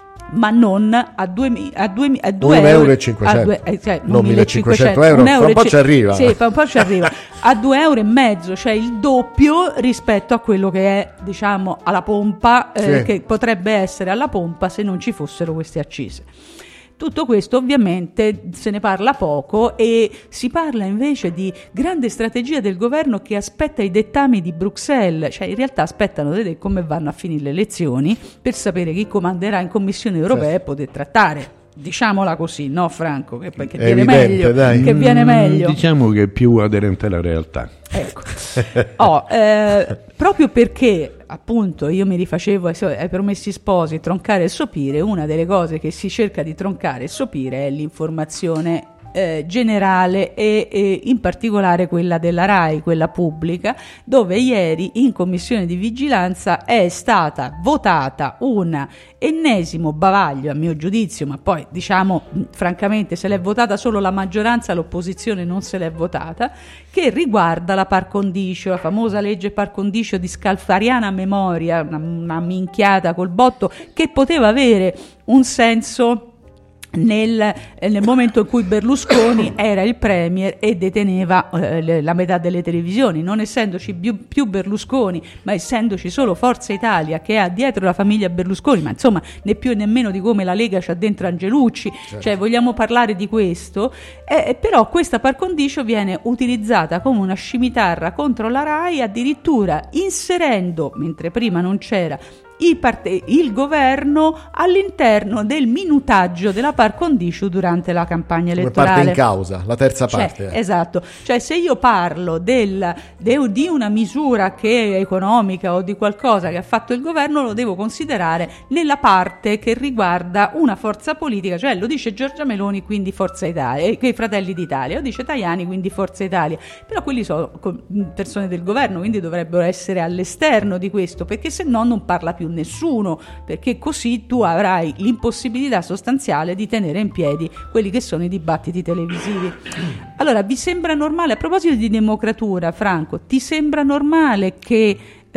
ma non a due euro e cinquecento, eh, cioè, non millecinquecento euro, fra un po' ci arriva. Sì, fra un po' ci arriva a due euro e mezzo, cioè il doppio rispetto a quello che è, diciamo, alla pompa, eh, sì. Che potrebbe essere alla pompa se non ci fossero queste accise. Tutto questo ovviamente se ne parla poco e si parla invece di grande strategia del governo che aspetta i dettami di Bruxelles, cioè in realtà aspettano di vedere come vanno a finire le elezioni per sapere chi comanderà in Commissione europea, sì. E poter trattare. Diciamola così, no Franco? Che, che viene evidente, meglio. Dai. Che viene meglio. Mm, diciamo che è più aderente alla realtà. Ecco. Oh, eh, proprio perché appunto io mi rifacevo ai Promessi Sposi, troncare e sopire, una delle cose che si cerca di troncare e sopire è l'informazione Eh, generale e, e in particolare quella della RAI, quella pubblica, dove ieri in commissione di vigilanza è stata votata un ennesimo bavaglio, a mio giudizio, ma poi diciamo francamente se l'è votata solo la maggioranza, l'opposizione non se l'è votata, che riguarda la par condicio, la famosa legge par condicio di scalfariana memoria, una, una minchiata col botto che poteva avere un senso Nel, nel momento in cui Berlusconi era il premier e deteneva eh, la metà delle televisioni, non essendoci più, più Berlusconi, ma essendoci solo Forza Italia che ha dietro la famiglia Berlusconi, ma insomma né più né meno di come la Lega c'ha dentro Angelucci, certo. Cioè vogliamo parlare di questo, eh, però questa par condicio viene utilizzata come una scimitarra contro la RAI, addirittura inserendo, mentre prima non c'era, Il, parte- il governo all'interno del minutaggio della par condicio durante la campagna elettorale. Come parte in causa, la terza parte. Cioè, esatto, cioè se io parlo del, de, di una misura che è economica o di qualcosa che ha fatto il governo, lo devo considerare nella parte che riguarda una forza politica, cioè lo dice Giorgia Meloni, quindi Forza Italia, e i Fratelli d'Italia, lo dice Tajani, quindi Forza Italia, però quelli sono persone del governo, quindi dovrebbero essere all'esterno di questo, perché se no non parla più nessuno, perché così tu avrai l'impossibilità sostanziale di tenere in piedi quelli che sono i dibattiti televisivi. Allora, vi sembra normale, a proposito di democratura, Franco, ti sembra normale che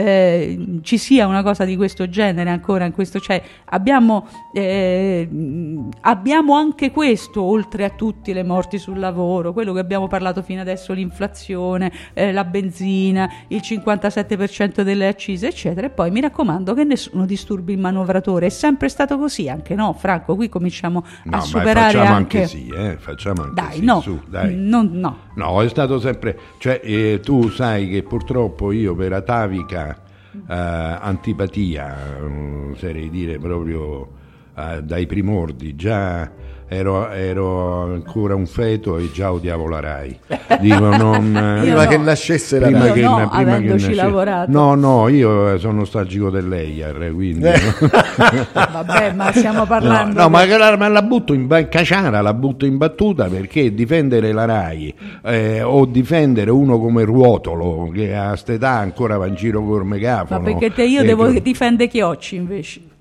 eh, ci sia una cosa di questo genere ancora in questo, cioè abbiamo eh, abbiamo anche questo, oltre a tutti le morti sul lavoro, quello che abbiamo parlato fino adesso, l'inflazione, eh, la benzina, il cinquantasette per cento delle accise eccetera, e poi mi raccomando che nessuno disturbi il manovratore. È sempre stato così, anche no Franco? Qui cominciamo no, a superare facciamo anche, anche sì, eh? facciamo anche dai, sì, no, su, dai. Non, no no, è stato sempre, cioè eh, tu sai che purtroppo io per atavica Uh, antipatia, uh, oserei dire proprio uh, dai primordi, già ero, ero ancora un feto e già odiavo la RAI. Dico, non, prima no. che nascesse la prima RAI. che, no, prima avendoci che nascesse. lavorato. No, no, io sono nostalgico dell'E I A R, quindi Eh. Vabbè, ma stiamo parlando no, no di- ma la, ma la butto in ba- caciara, la butto in battuta, perché difendere la RAI eh, o difendere uno come Ruotolo che a st'età ancora va in giro col megafono, ma perché te io eh, devo che- difendere Chiocci invece.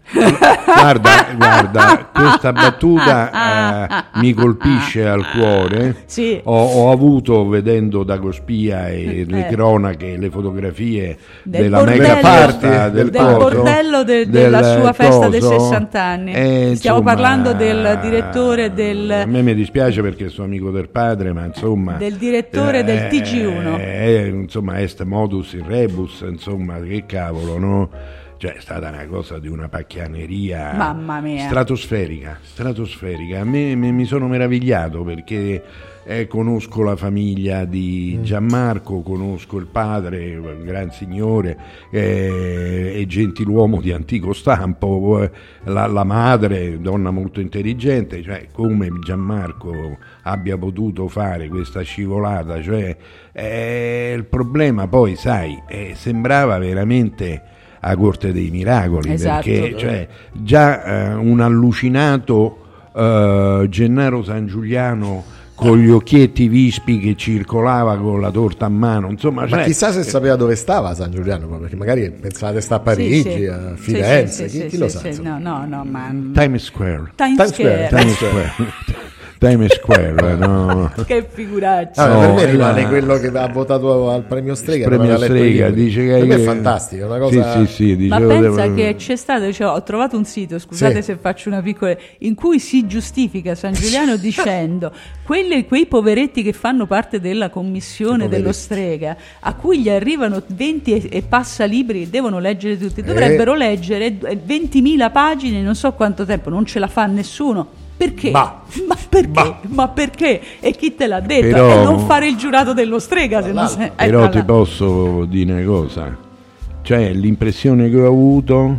Guarda, guarda, questa battuta eh, mi colpisce al cuore. Sì. Ho, ho avuto, vedendo Dagospia e le Eh. cronache, le fotografie Del della bordello- mega festa del del, del coso, bordello de- della del sua festa dei coso, sessanta anni. eh, Stiamo insomma, parlando del direttore del- A me mi dispiace perché sono amico del padre, ma insomma... Del direttore del T G uno. Eh, insomma, est modus in rebus, insomma, che cavolo, no? Cioè, è stata una cosa di una pacchianeria Mamma mia. stratosferica, stratosferica. A me me- mi sono meravigliato perché eh, conosco la famiglia di Gianmarco, conosco il padre, un gran signore, eh, e gentiluomo di antico stampo, eh, la, la madre, donna molto intelligente, cioè come Gianmarco abbia potuto fare questa scivolata, cioè eh, il problema poi, sai, eh, sembrava veramente a Corte dei Miracoli, Esatto. perché cioè, già eh, un allucinato eh, Gennaro San Giuliano con gli occhietti vispi che circolava con la torta a mano, insomma, Ma cioè, chissà se sapeva dove stava San Giuliano, perché magari pensava di stare a Parigi, Sì, sì. a Sì, Firenze, sì, chi, sì, chi lo sì, sa. sì. insomma. No, no, no, ma Times Square. Times Times Square. Square, Times Square. Times Square, no. Che figuraccia. Vabbè, No, per me rimane la- quello che ha votato al premio Strega. Il premio non aveva letto i Strega libri. dice che per me è che- fantastico, è una cosa. Sì, sì, sì, Ma dicevo, pensa devo- che c'è stato, cioè, ho trovato un sito, scusate Sì. se faccio una piccola, in cui si giustifica San Giuliano dicendo quelle- quei poveretti che fanno parte della commissione Che dello poveretti. Strega, a cui gli arrivano venti e, e passa libri, devono leggere tutti, dovrebbero leggere ventimila pagine, non so quanto tempo, non ce la fa nessuno. Perché? Ma. Ma perché? Ma. Ma perché? E chi te l'ha detto? Però- E non fare il giurato dello Strega, se non sei... eh, Però tra ti l'altro. posso dire una cosa, cioè l'impressione che ho avuto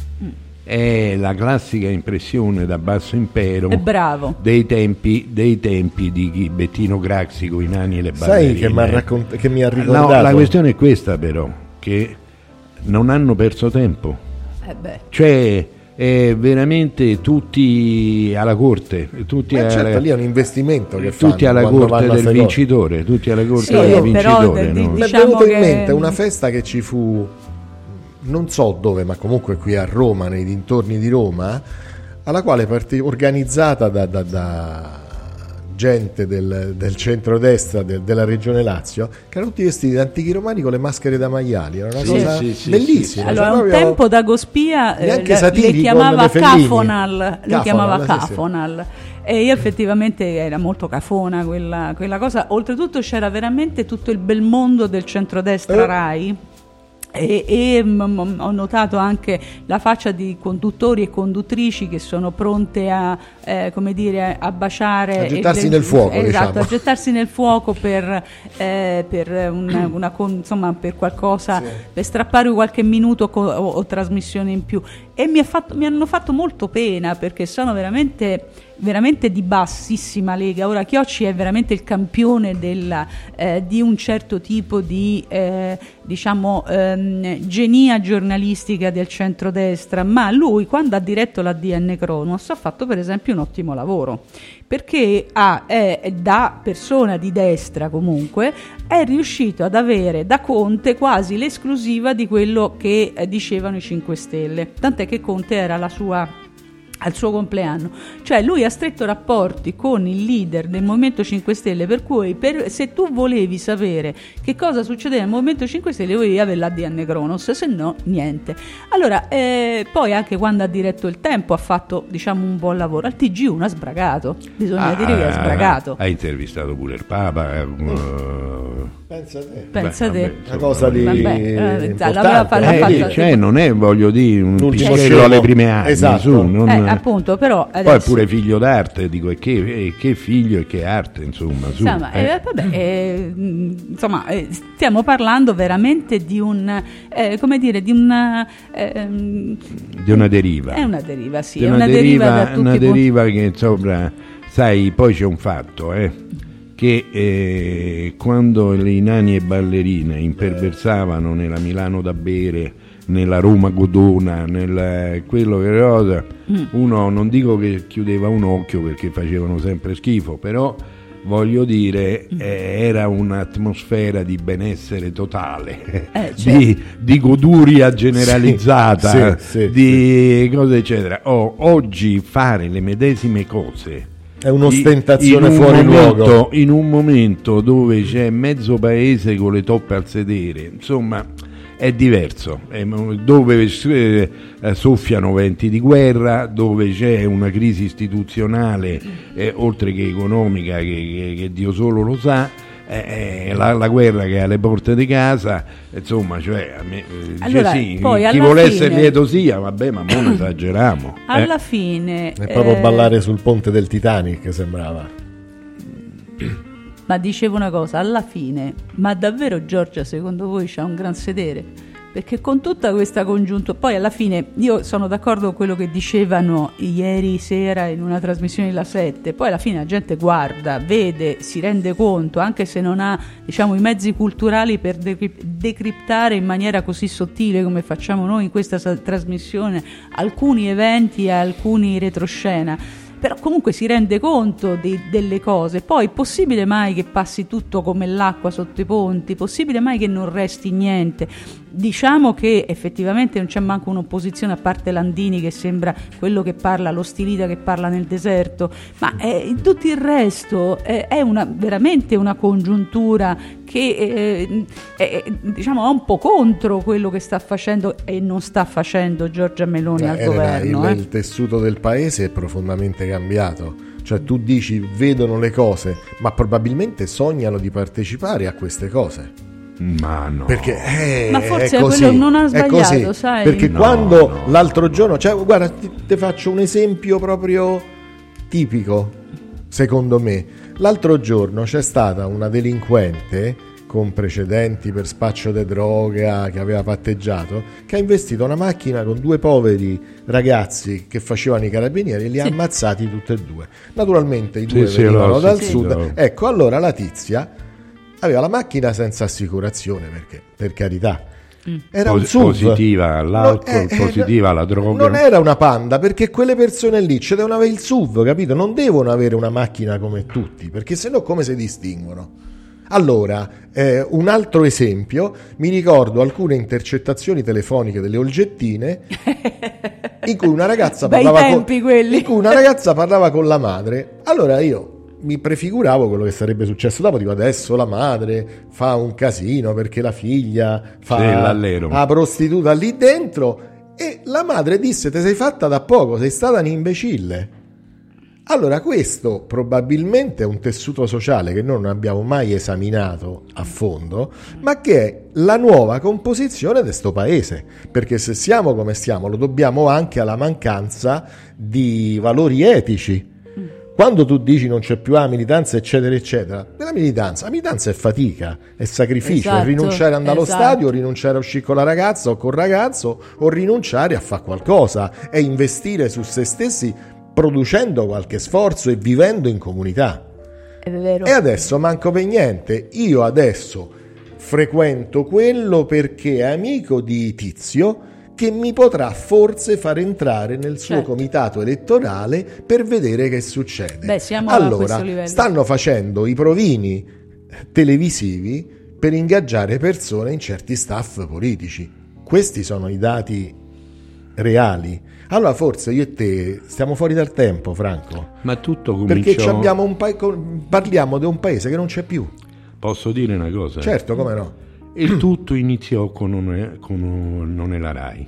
è la classica impressione da basso impero È bravo. dei tempi, dei tempi di chi- Bettino Craxi con i nani e le ballerine. Sai che, m'ha raccont- che mi ha No, ricordato? la questione è questa però, che non hanno perso tempo, Eh beh. cioè è veramente tutti alla corte, tutti, Ma alla, certo, lì è un investimento che tutti fanno alla quando corte vanno a del ste cose. vincitore, tutti alla corte Sì, del però vincitore. de- di- no? Mi è Diciamo venuto in che- mente una festa che ci fu, non so dove, ma comunque qui a Roma, nei dintorni di Roma, alla quale partì organizzata da, da- da gente del, del centrodestra del- della regione Lazio, che erano tutti vestiti da antichi romani con le maschere da maiali. Era una Sì, cosa sì, sì, bellissima. Allora, cioè un proprio- tempo Dagospia eh, neanche le, satirico, le chiamava come Fellini. Cafonal, le Cafonal, chiamava sì, sì. Cafonal. E io effettivamente era molto cafona quella, quella cosa. Oltretutto c'era veramente tutto il bel mondo del centrodestra Eh. Rai. E, e mm, mm, ho notato anche la faccia di conduttori e conduttrici che sono pronte a, eh, come dire, a baciare, A gettarsi e- nel fuoco, esatto, diciamo. a gettarsi nel fuoco per, eh, per, una, una con- insomma, per qualcosa, Sì. per strappare qualche minuto co- o, o trasmissione in più. E mi, ha fatto- mi hanno fatto molto pena perché sono veramente, veramente di bassissima lega. Ora Chiocci è veramente il campione della, eh, di un certo tipo di eh, diciamo ehm, genia giornalistica del centrodestra, ma lui quando ha diretto la D N Cronos ha fatto per esempio un ottimo lavoro, perché ha, è, da persona di destra comunque è riuscito ad avere da Conte quasi l'esclusiva di quello che eh, dicevano i cinque Stelle, tant'è che Conte era la sua al suo compleanno, cioè lui ha stretto rapporti con il leader del Movimento cinque Stelle, per cui per, se tu volevi sapere che cosa succedeva nel Movimento cinque Stelle dovevi avere la D N Cronos, se no niente. Allora eh, poi anche quando ha diretto Il Tempo ha fatto diciamo un buon lavoro, al T G uno ha sbragato, bisogna Ah, dire che ha sbragato. Ha intervistato pure il Papa. eh, uh, Pensa te. Pensa beh, te. vabbè, Una cosa di Vabbè, eh, importante. l'aveva fatto- eh, l'ha fatto- cioè, non è, voglio dire, un L'ultimo pischello scemo. alle prime armi, Esatto. su, non- Eh, appunto, però poi è adesso pure figlio d'arte, dico, e che, e che figlio e che arte, insomma, su, Insomma, eh. eh, vabbè, eh, mh, insomma, eh, stiamo parlando veramente di un, eh, come dire, di una, ehm, di una deriva. è una deriva, sì, Di è una, una deriva, deriva, da tutti una i punti- deriva che insomma, sai, poi c'è un fatto, eh, che eh, quando le nani e ballerine imperversavano nella Milano da bere, nella Roma godona, nel quello che cosa, Mm. uno non dico che chiudeva un occhio perché facevano sempre schifo, però voglio dire, eh, era un'atmosfera di benessere totale, Eh, certo. di, di goduria generalizzata, Sì, sì, sì, di cose eccetera. Oh, oggi fare le medesime cose È un'ostentazione in un fuori momento, luogo. in un momento dove c'è mezzo paese con le toppe al sedere, insomma, è diverso, è dove eh, soffiano venti di guerra, dove c'è una crisi istituzionale eh, oltre che economica che, che, che Dio solo lo sa, eh, la, la guerra che è alle porte di casa, insomma, cioè a me, eh, Allora, dice, sì, poi, chi alla vuole fine- essere lieto sia, vabbè, ma non esageriamo. eh. Alla fine... È proprio eh, ballare sul ponte del Titanic, sembrava. Ma dicevo una cosa, alla fine, ma davvero Giorgia secondo voi c'ha un gran sedere? Perché con tutta questa congiuntura, poi alla fine io sono d'accordo con quello che dicevano ieri sera in una trasmissione della sette, poi alla fine la gente guarda, vede, si rende conto, anche se non ha, diciamo, i mezzi culturali per decri- decriptare in maniera così sottile come facciamo noi in questa sa- trasmissione alcuni eventi e alcuni retroscena. Però comunque si rende conto di, delle cose. Poi possibile mai che passi tutto come l'acqua sotto i ponti? Possibile mai che non resti niente? Diciamo che effettivamente non c'è manco un'opposizione, a parte Landini che sembra quello che parla, lo stilita che parla nel deserto, ma eh, in tutto il resto eh, è una, veramente una congiuntura che eh, eh, diciamo, va un po' contro quello che sta facendo e non sta facendo Giorgia Meloni Eh, al Elena, governo. il, eh. il tessuto del paese è profondamente cambiato. Cioè tu dici vedono le cose, ma probabilmente sognano di partecipare a queste cose. Ma no. Perché eh, Ma forse è è così, quello non ha è sbagliato, così. sai? Perché No, quando no. l'altro giorno, cioè, guarda, ti, ti faccio un esempio proprio tipico, secondo me. L'altro giorno c'è stata una delinquente con precedenti per spaccio di droga che aveva patteggiato, che ha investito una macchina con due poveri ragazzi che facevano i carabinieri e li ha Sì. ammazzati tutti e due. Naturalmente i Sì, due sì, venivano l'ho dal sentito. sud. Ecco, allora la tizia aveva la macchina senza assicurazione, perché, per carità, era un Pos- S U V. positiva all'alcol, No, eh, eh, positiva alla droga. Non era una Panda, perché quelle persone lì ci devono avere il S U V, capito? Non devono avere una macchina come tutti, perché sennò come si distinguono? Allora, eh, un altro esempio, mi ricordo alcune intercettazioni telefoniche delle Olgettine in cui una ragazza Bei parlava tempi con, quelli. in cui una ragazza parlava con la madre. Allora io mi prefiguravo quello che sarebbe successo dopo, dico adesso la madre fa un casino perché la figlia fa Sì, l'allero. la prostituta lì dentro, e la madre disse te sei fatta da poco, sei stata un imbecille. Allora questo probabilmente è un tessuto sociale che noi non abbiamo mai esaminato a fondo, ma che è la nuova composizione di sto paese, perché se siamo come siamo lo dobbiamo anche alla mancanza di valori etici. Quando tu dici non c'è più la militanza eccetera eccetera, la militanza, la militanza è fatica, è sacrificio, Esatto, è rinunciare ad andare allo esatto. stadio, rinunciare a uscire con la ragazza o col ragazzo, o rinunciare a fare qualcosa, è investire su se stessi producendo qualche sforzo e vivendo in comunità. È vero. E adesso manco per niente, io adesso frequento quello perché è amico di Tizio che mi potrà forse far entrare nel suo Certo. comitato elettorale per vedere che succede. Beh, siamo a allora, questo livello. stanno facendo i provini televisivi per ingaggiare persone in certi staff politici. Questi sono i dati reali. Allora forse io e te stiamo fuori dal tempo, Franco, Ma tutto perché cominciò. ci abbiamo un pa- parliamo di un paese che non c'è più. Posso dire una cosa? Certo, come no? Il tutto iniziò con, un, con un, non è la Rai.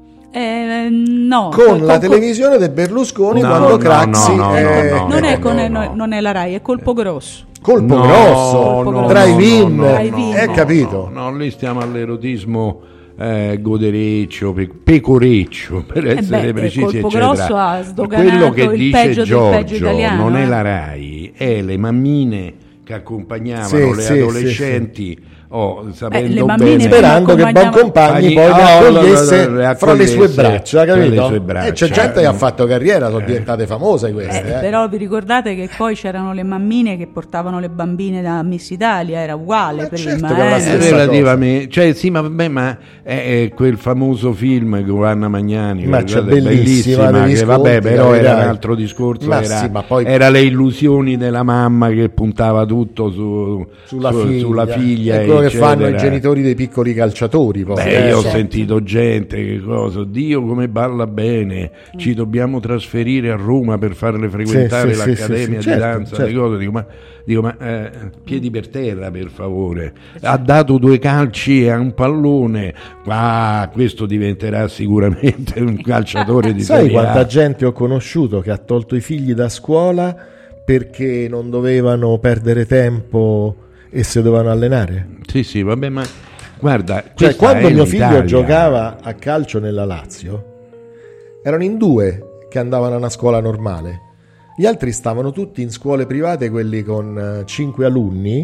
Eh, no, Con co- la co- televisione di Berlusconi No, quando no, Craxi no, no, eh, no, no, non, è no, con, no, no, no. non è la Rai, è Colpo Grosso. colpo No, grosso, no, drive-in, no, no, drive-in. è no, capito? No, no, lì stiamo all'erotismo eh, godereccio, pe- pecoreccio, per essere beh, precisi, Colpo eccetera. Grosso ha sdoganato Quello che il dice peggio del peggio Giorgio italiano, non è eh. la Rai, è le mammine che accompagnavano Sì, le sì, adolescenti oh, sapendo Eh, le bene, mammine sperando che Boncompagni poi mi accogliesse fra le sue braccia, fra le capito? sue braccia. E c'è gente che ha fatto carriera, sono diventate famose queste. Eh, eh. Però vi ricordate che poi c'erano le mammine che portavano le bambine da Miss Italia, era uguale Ma prima, certo che è la eh. stessa relativamente, cioè sì, ma vabbè, ma è, è quel famoso film con Anna Magnani, Ma c'è guardate, bellissima, degli che vabbè, sconti, però era capirai. un altro discorso, Ma era, sì, ma poi- era le illusioni della mamma che puntava tutto su, Sulla su- figlia, sulla figlia, è quello che eccetera. fanno i genitori dei piccoli calciatori. Poi. Beh, Eh, io ho so. sentito gente che cosa, Dio come balla bene, ci dobbiamo trasferire a Roma per farle frequentare Sì, sì, l'accademia sì, sì, di certo, danza, certo. le cose, dico ma, dico, ma eh, piedi per terra per favore, ha dato due calci a un pallone, ah, questo diventerà sicuramente un calciatore di Sai Serie A. quanta gente ho conosciuto che ha tolto i figli da scuola perché non dovevano perdere tempo e si dovevano allenare? Sì, sì, vabbè, ma guarda, Cioè, questa quando è mio figlio l'Italia. giocava a calcio nella Lazio, erano in due che andavano a una scuola normale. Gli altri stavano tutti in scuole private, quelli con eh, cinque alunni,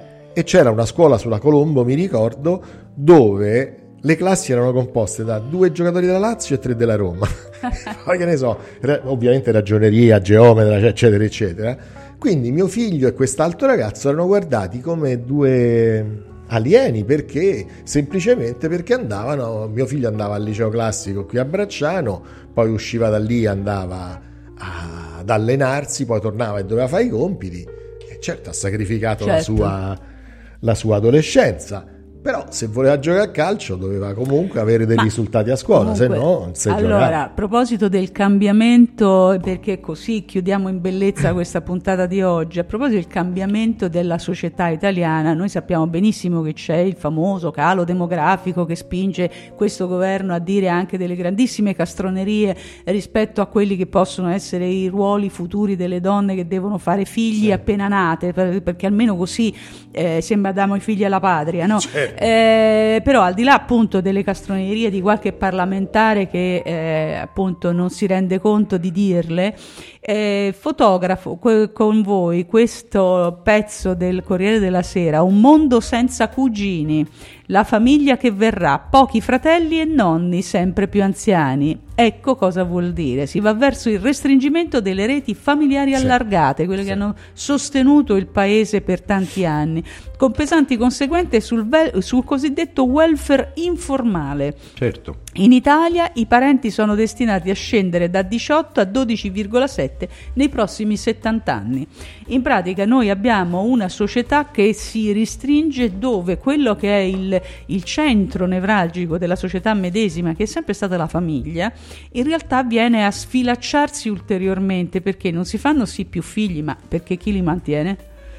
e c'era una scuola sulla Colombo, mi ricordo, dove le classi erano composte da due giocatori della Lazio e tre della Roma. Poi che ne so, ra- ovviamente ragioneria, geometra, eccetera, eccetera. Quindi mio figlio e quest'altro ragazzo erano guardati come due alieni, perché semplicemente perché andavano, mio figlio andava al liceo classico qui a Bracciano, poi usciva da lì, andava a, ad allenarsi, poi tornava e doveva fare i compiti, e certo ha sacrificato la Certo. sua la sua adolescenza, però se voleva giocare a calcio doveva comunque avere dei Ma risultati a scuola, se comunque, no non si allora, giocava. a proposito del cambiamento, perché così chiudiamo in bellezza questa puntata di oggi, a proposito del cambiamento della società italiana, noi sappiamo benissimo che c'è il famoso calo demografico che spinge questo governo a dire anche delle grandissime castronerie rispetto a quelli che possono essere i ruoli futuri delle donne che devono fare figli Sì. appena nate, per- perché almeno così eh, sembra diamo i figli alla patria, no? Certo. Eh, però al di là appunto delle castronerie di qualche parlamentare che eh, appunto non si rende conto di dirle, eh, fotografo que- con voi questo pezzo del Corriere della Sera, Un mondo senza cugini, la famiglia che verrà, pochi fratelli e nonni sempre più anziani. Ecco cosa vuol dire, si va verso il restringimento delle reti familiari Sì. allargate, quelle Sì. che hanno sostenuto il paese per tanti anni, con pesanti conseguenze sul, vel- sul cosiddetto welfare informale. Certo. In Italia i parenti sono destinati a scendere da diciotto a dodici virgola sette nei prossimi settanta anni. In pratica noi abbiamo una società che si ristringe, dove quello che è il, il centro nevralgico della società medesima, che è sempre stata la famiglia, in realtà viene a sfilacciarsi ulteriormente, perché non si fanno sì più figli, ma perché chi li mantiene?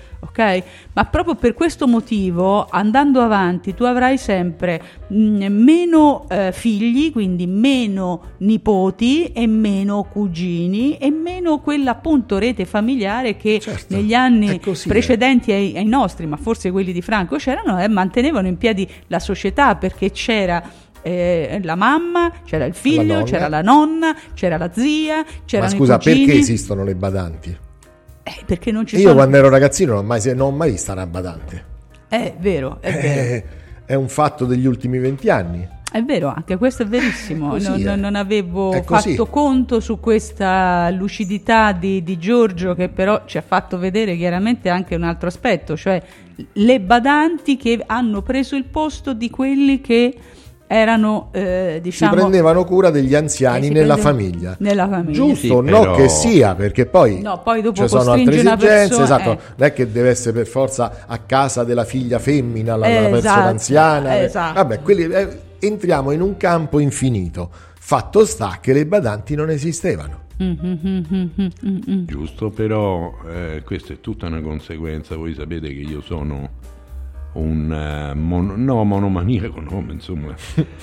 Ok? Ma proprio per questo motivo, andando avanti, tu avrai sempre mh, meno eh, figli, quindi meno nipoti e meno cugini e meno quella appunto rete familiare che Certo, negli è anni così, precedenti ai, ai nostri, ma forse quelli di Franco c'erano, e mantenevano in piedi la società, perché c'era eh, la mamma, c'era il La figlio, nonna. c'era la nonna, c'era la zia, Ma c'erano scusa, i cugini. perché esistono le badanti? Eh, perché non ci Io sono. quando ero ragazzino non ho mai, non ho mai vista una badante. È vero, è vero. Eh, è un fatto degli ultimi venti anni. È vero, anche questo è verissimo. Così non, è. non- non avevo È così. fatto conto su questa lucidità di, di Giorgio, che però ci ha fatto vedere chiaramente anche un altro aspetto, cioè le badanti che hanno preso il posto di quelli che erano, eh, Si diciamo, prendevano cura degli eh, anziani si nella prendeva- famiglia. Nella famiglia. Giusto, Sì, no però- che sia, perché poi, No, poi dopo ci sono altre costringi una esigenze, persona- esatto, eh. non è che deve essere per forza a casa della figlia femmina la, la Esatto, persona anziana. esatto. Vabbè, quelli, eh, entriamo in un campo infinito. Fatto sta che le badanti non esistevano. Mm, mm, mm, mm, mm, mm, mm. Giusto, però eh, questa è tutta una conseguenza. Voi sapete che io sono un eh, mono, no, monomaniaco, no, ma insomma,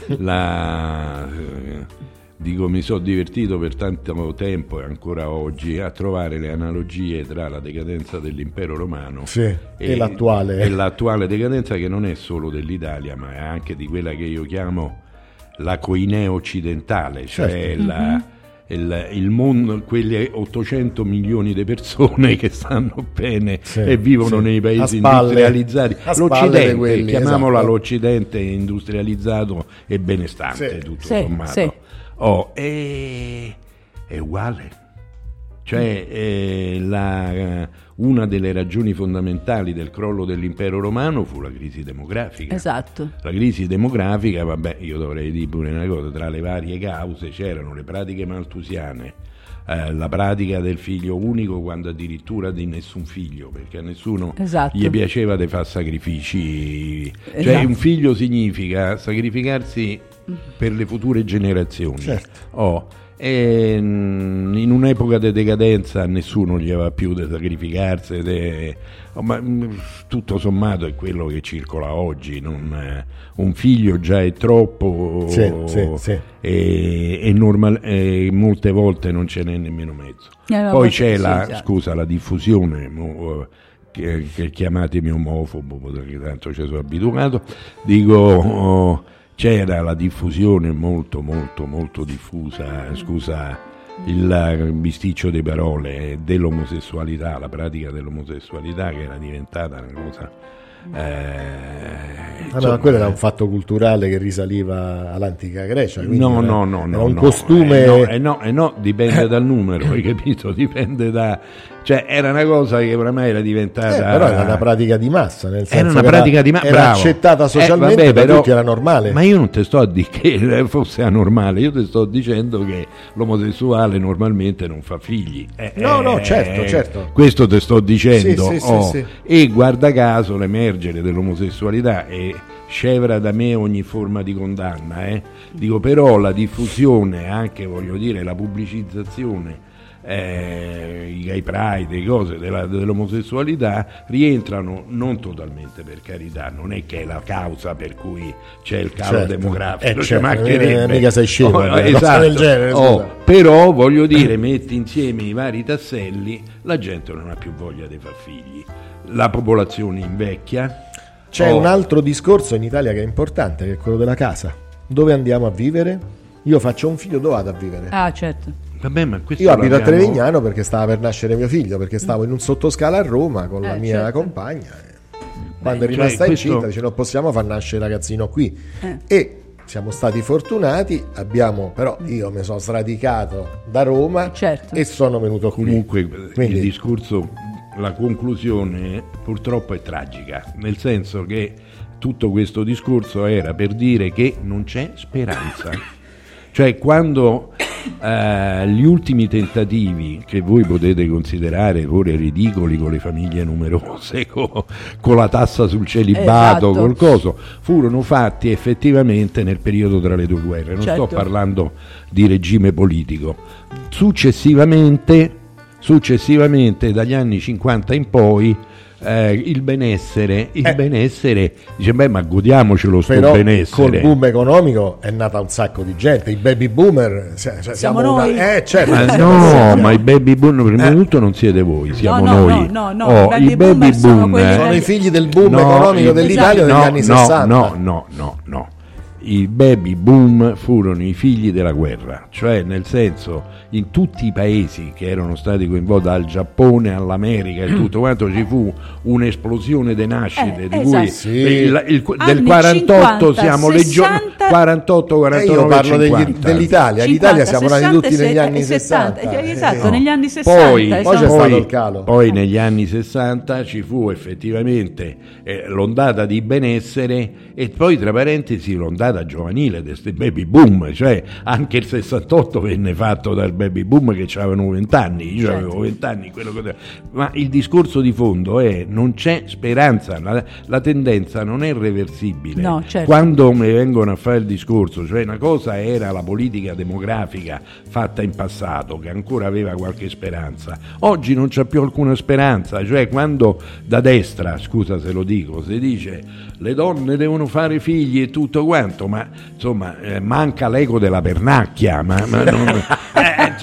la, eh, dico, mi sono divertito per tanto tempo e ancora oggi a trovare le analogie tra la decadenza dell'impero romano Sì, e l'attuale. e l'attuale decadenza, che non è solo dell'Italia, ma è anche di quella che io chiamo la coinea occidentale, cioè Certo. la, il, il mondo, quelle ottocento milioni di persone che stanno bene sì, e vivono sì. nei paesi spalle, industrializzati, l'Occidente, quelli, chiamiamola esatto. l'Occidente industrializzato e benestante, sì. tutto sì, sommato. Sì. Oh, è, è uguale. Cioè eh, la, una delle ragioni fondamentali del crollo dell'impero romano fu la crisi demografica. Esatto. La crisi demografica, vabbè, io dovrei dire pure una cosa, tra le varie cause c'erano le pratiche malthusiane, eh, la pratica del figlio unico quando addirittura di nessun figlio, perché a nessuno esatto. gli piaceva di fare sacrifici. Esatto. Cioè un figlio significa sacrificarsi per le future generazioni. Certo. Oh, e in un'epoca di decadenza nessuno gli aveva più da sacrificarsi, de... oh, ma tutto sommato è quello che circola oggi, non... un figlio già è troppo sì, sì, sì. E, e, normal... e molte volte non ce n'è nemmeno mezzo. Eh, poi c'è sì, la, sì. scusa, la diffusione che, che chiamatemi omofobo perché tanto ci sono abituato, dico oh, c'era la diffusione molto molto molto diffusa, scusa il bisticcio di parole, dell'omosessualità, la pratica dell'omosessualità che era diventata una cosa eh, ah, no, quello era un fatto culturale che risaliva all'antica Grecia, no no no era no un no, costume eh, no, eh, no, eh, no dipende dal numero, hai capito, dipende da, cioè era una cosa che oramai era diventata eh, però era una pratica di massa, nel senso era una pratica era, di massa, era accettata socialmente, eh, vabbè, per tutti era normale, ma io non te sto a dire che fosse anormale, io ti sto dicendo che l'omosessuale normalmente non fa figli, eh, no no eh, certo certo questo te sto dicendo, sì, sì, oh, sì, sì. E guarda caso l'emergere dell'omosessualità è scevra da me ogni forma di condanna, eh. Dico però la diffusione, anche voglio dire la pubblicizzazione, eh, i gay pride, le cose della, dell'omosessualità rientrano non totalmente, per carità, non è che è la causa per cui c'è il calo certo. demografico, eh, ci certo. mancherebbe, eh, mica sei scemo, oh, eh, esatto. del genere, oh, però voglio dire metti insieme i vari tasselli, la gente non ha più voglia di far figli, la popolazione invecchia. C'è oh. un altro discorso in Italia che è importante, che è quello della casa. Dove andiamo a vivere? Io faccio un figlio, dove vado a vivere? Ah, certo. Vabbè, ma io abito a Trevignano perché stava per nascere mio figlio, perché stavo in un sottoscala a Roma con eh, la mia certo. compagna. Quando Beh, è rimasta cioè, incinta questo... dice non possiamo far nascere il ragazzino qui. Eh. E siamo stati fortunati, abbiamo però io mi sono sradicato da Roma certo. e sono venuto qui. Comunque Quindi... il discorso, la conclusione purtroppo è tragica, nel senso che tutto questo discorso era per dire che non c'è speranza. Cioè quando eh, gli ultimi tentativi, che voi potete considerare pure ridicoli, con le famiglie numerose, con, con la tassa sul celibato, esatto. col coso, furono fatti effettivamente nel periodo tra le due guerre, non certo. sto parlando di regime politico. Successivamente, successivamente dagli anni cinquanta in poi, Eh, il benessere, il eh. benessere dice beh ma godiamocelo sto però benessere. Col boom economico è nata un sacco di gente, i baby boomer, cioè, siamo, siamo noi una... eh, certo, ma siamo no siamo. ma i baby boom prima eh. di tutto non siete voi, siamo no, no, noi no, no, no. Oh, I baby, i baby boomer sono, boom quelli sono eh. i figli del boom no, economico i... dell'Italia no, degli anni no, sessanta. no no no no i baby boom furono i figli della guerra, cioè nel senso in tutti i paesi che erano stati coinvolti, dal Giappone all'America e tutto quanto, ci fu un'esplosione di nascite eh, di esatto. cui sì. il, il, del Anni quarantotto cinquanta, siamo sessanta quarantotto quarantanove eh io parlo degli, cinquanta dell'Italia, l'Italia siamo nati tutti negli anni sessanta, sessanta, esatto, eh. negli anni sessanta poi, poi c'è poi, stato il calo, poi negli anni sessanta ci fu effettivamente eh, l'ondata di benessere e poi tra parentesi l'ondata giovanile di questi baby boom, cioè anche il sessantotto venne fatto dal baby boom che avevano vent'anni, io certo. avevo vent'anni, quello che... ma il discorso di fondo è non c'è speranza, la, la tendenza non è reversibile. No, certo. Quando mi vengono a fare il discorso, cioè una cosa era la politica demografica fatta in passato che ancora aveva qualche speranza, oggi non c'è più alcuna speranza, cioè quando da destra, scusa se lo dico, si dice le donne devono fare figli e tutto quanto, ma insomma eh, manca l'eco della pernacchia, ma, ma non, eh, insomma,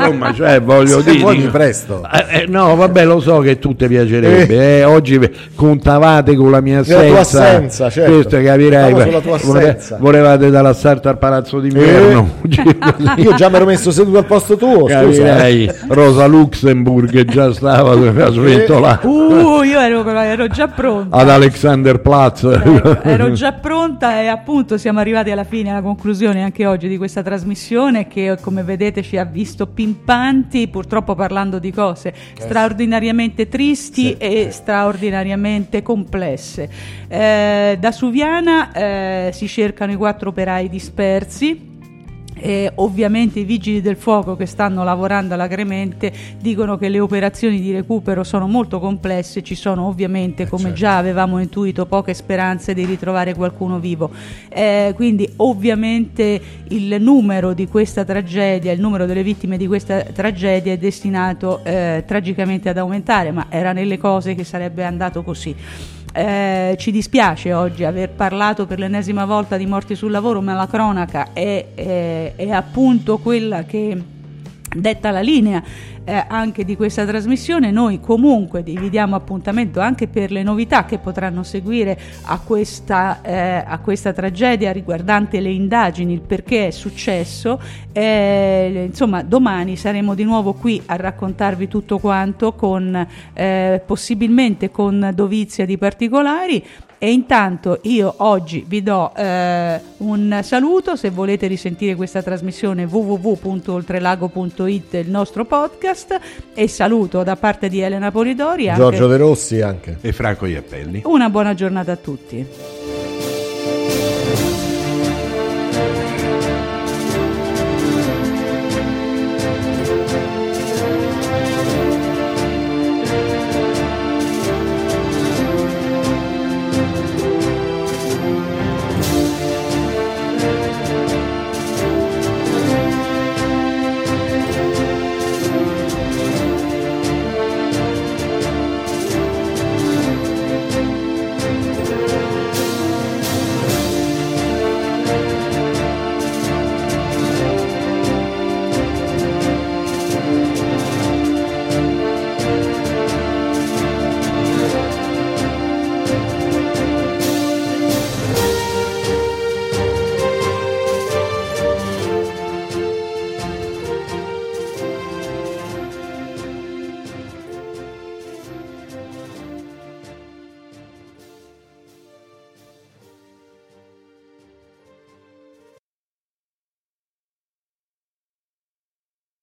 insomma, cioè, voglio Se dire, vuoi mi presto. Eh, eh, no, vabbè, lo so che tu ti piacerebbe. Eh, oggi contavate con la mia assenza. La tua assenza, certo. Questo capirei. Contavo sulla tua Vole- assenza. volevate dall'assalto al palazzo d'inverno. Eh. Io già mi ero messo seduto al posto tuo, scusa. Capirei. Rosa Luxemburg già stava a sventolare. Uh, io ero, ero già pronta. Ad Alexanderplatz. Ero, ero già pronta e appunto siamo arrivati alla fine, alla conclusione anche oggi di questa trasmissione che, come vedete, ci ha visto pimpanti, purtroppo parlando di cose straordinariamente tristi Sì, e sì. straordinariamente complesse. Eh, da Suviana eh, si cercano i quattro operai dispersi. E ovviamente i vigili del fuoco che stanno lavorando alacremente dicono che le operazioni di recupero sono molto complesse, ci sono ovviamente, come certo. già avevamo intuito, poche speranze di ritrovare qualcuno vivo, eh, quindi ovviamente il numero di questa tragedia, il numero delle vittime di questa tragedia è destinato eh, tragicamente ad aumentare, ma era nelle cose che sarebbe andato così. Eh, ci dispiace oggi aver parlato per l'ennesima volta di morti sul lavoro, ma la cronaca è, è, è appunto quella che detta la linea eh, anche di questa trasmissione. Noi comunque vi diamo appuntamento anche per le novità che potranno seguire a questa, eh, a questa tragedia riguardante le indagini, il perché è successo. Eh, insomma, domani saremo di nuovo qui a raccontarvi tutto quanto, con eh, possibilmente con dovizia di particolari. E intanto io oggi vi do eh, un saluto. Se volete risentire questa trasmissione, w w w punto oltrelago punto it, il nostro podcast, e saluto da parte di Elena Polidori anche Giorgio De Rossi anche. E Franco Iappelli. una buona giornata a tutti.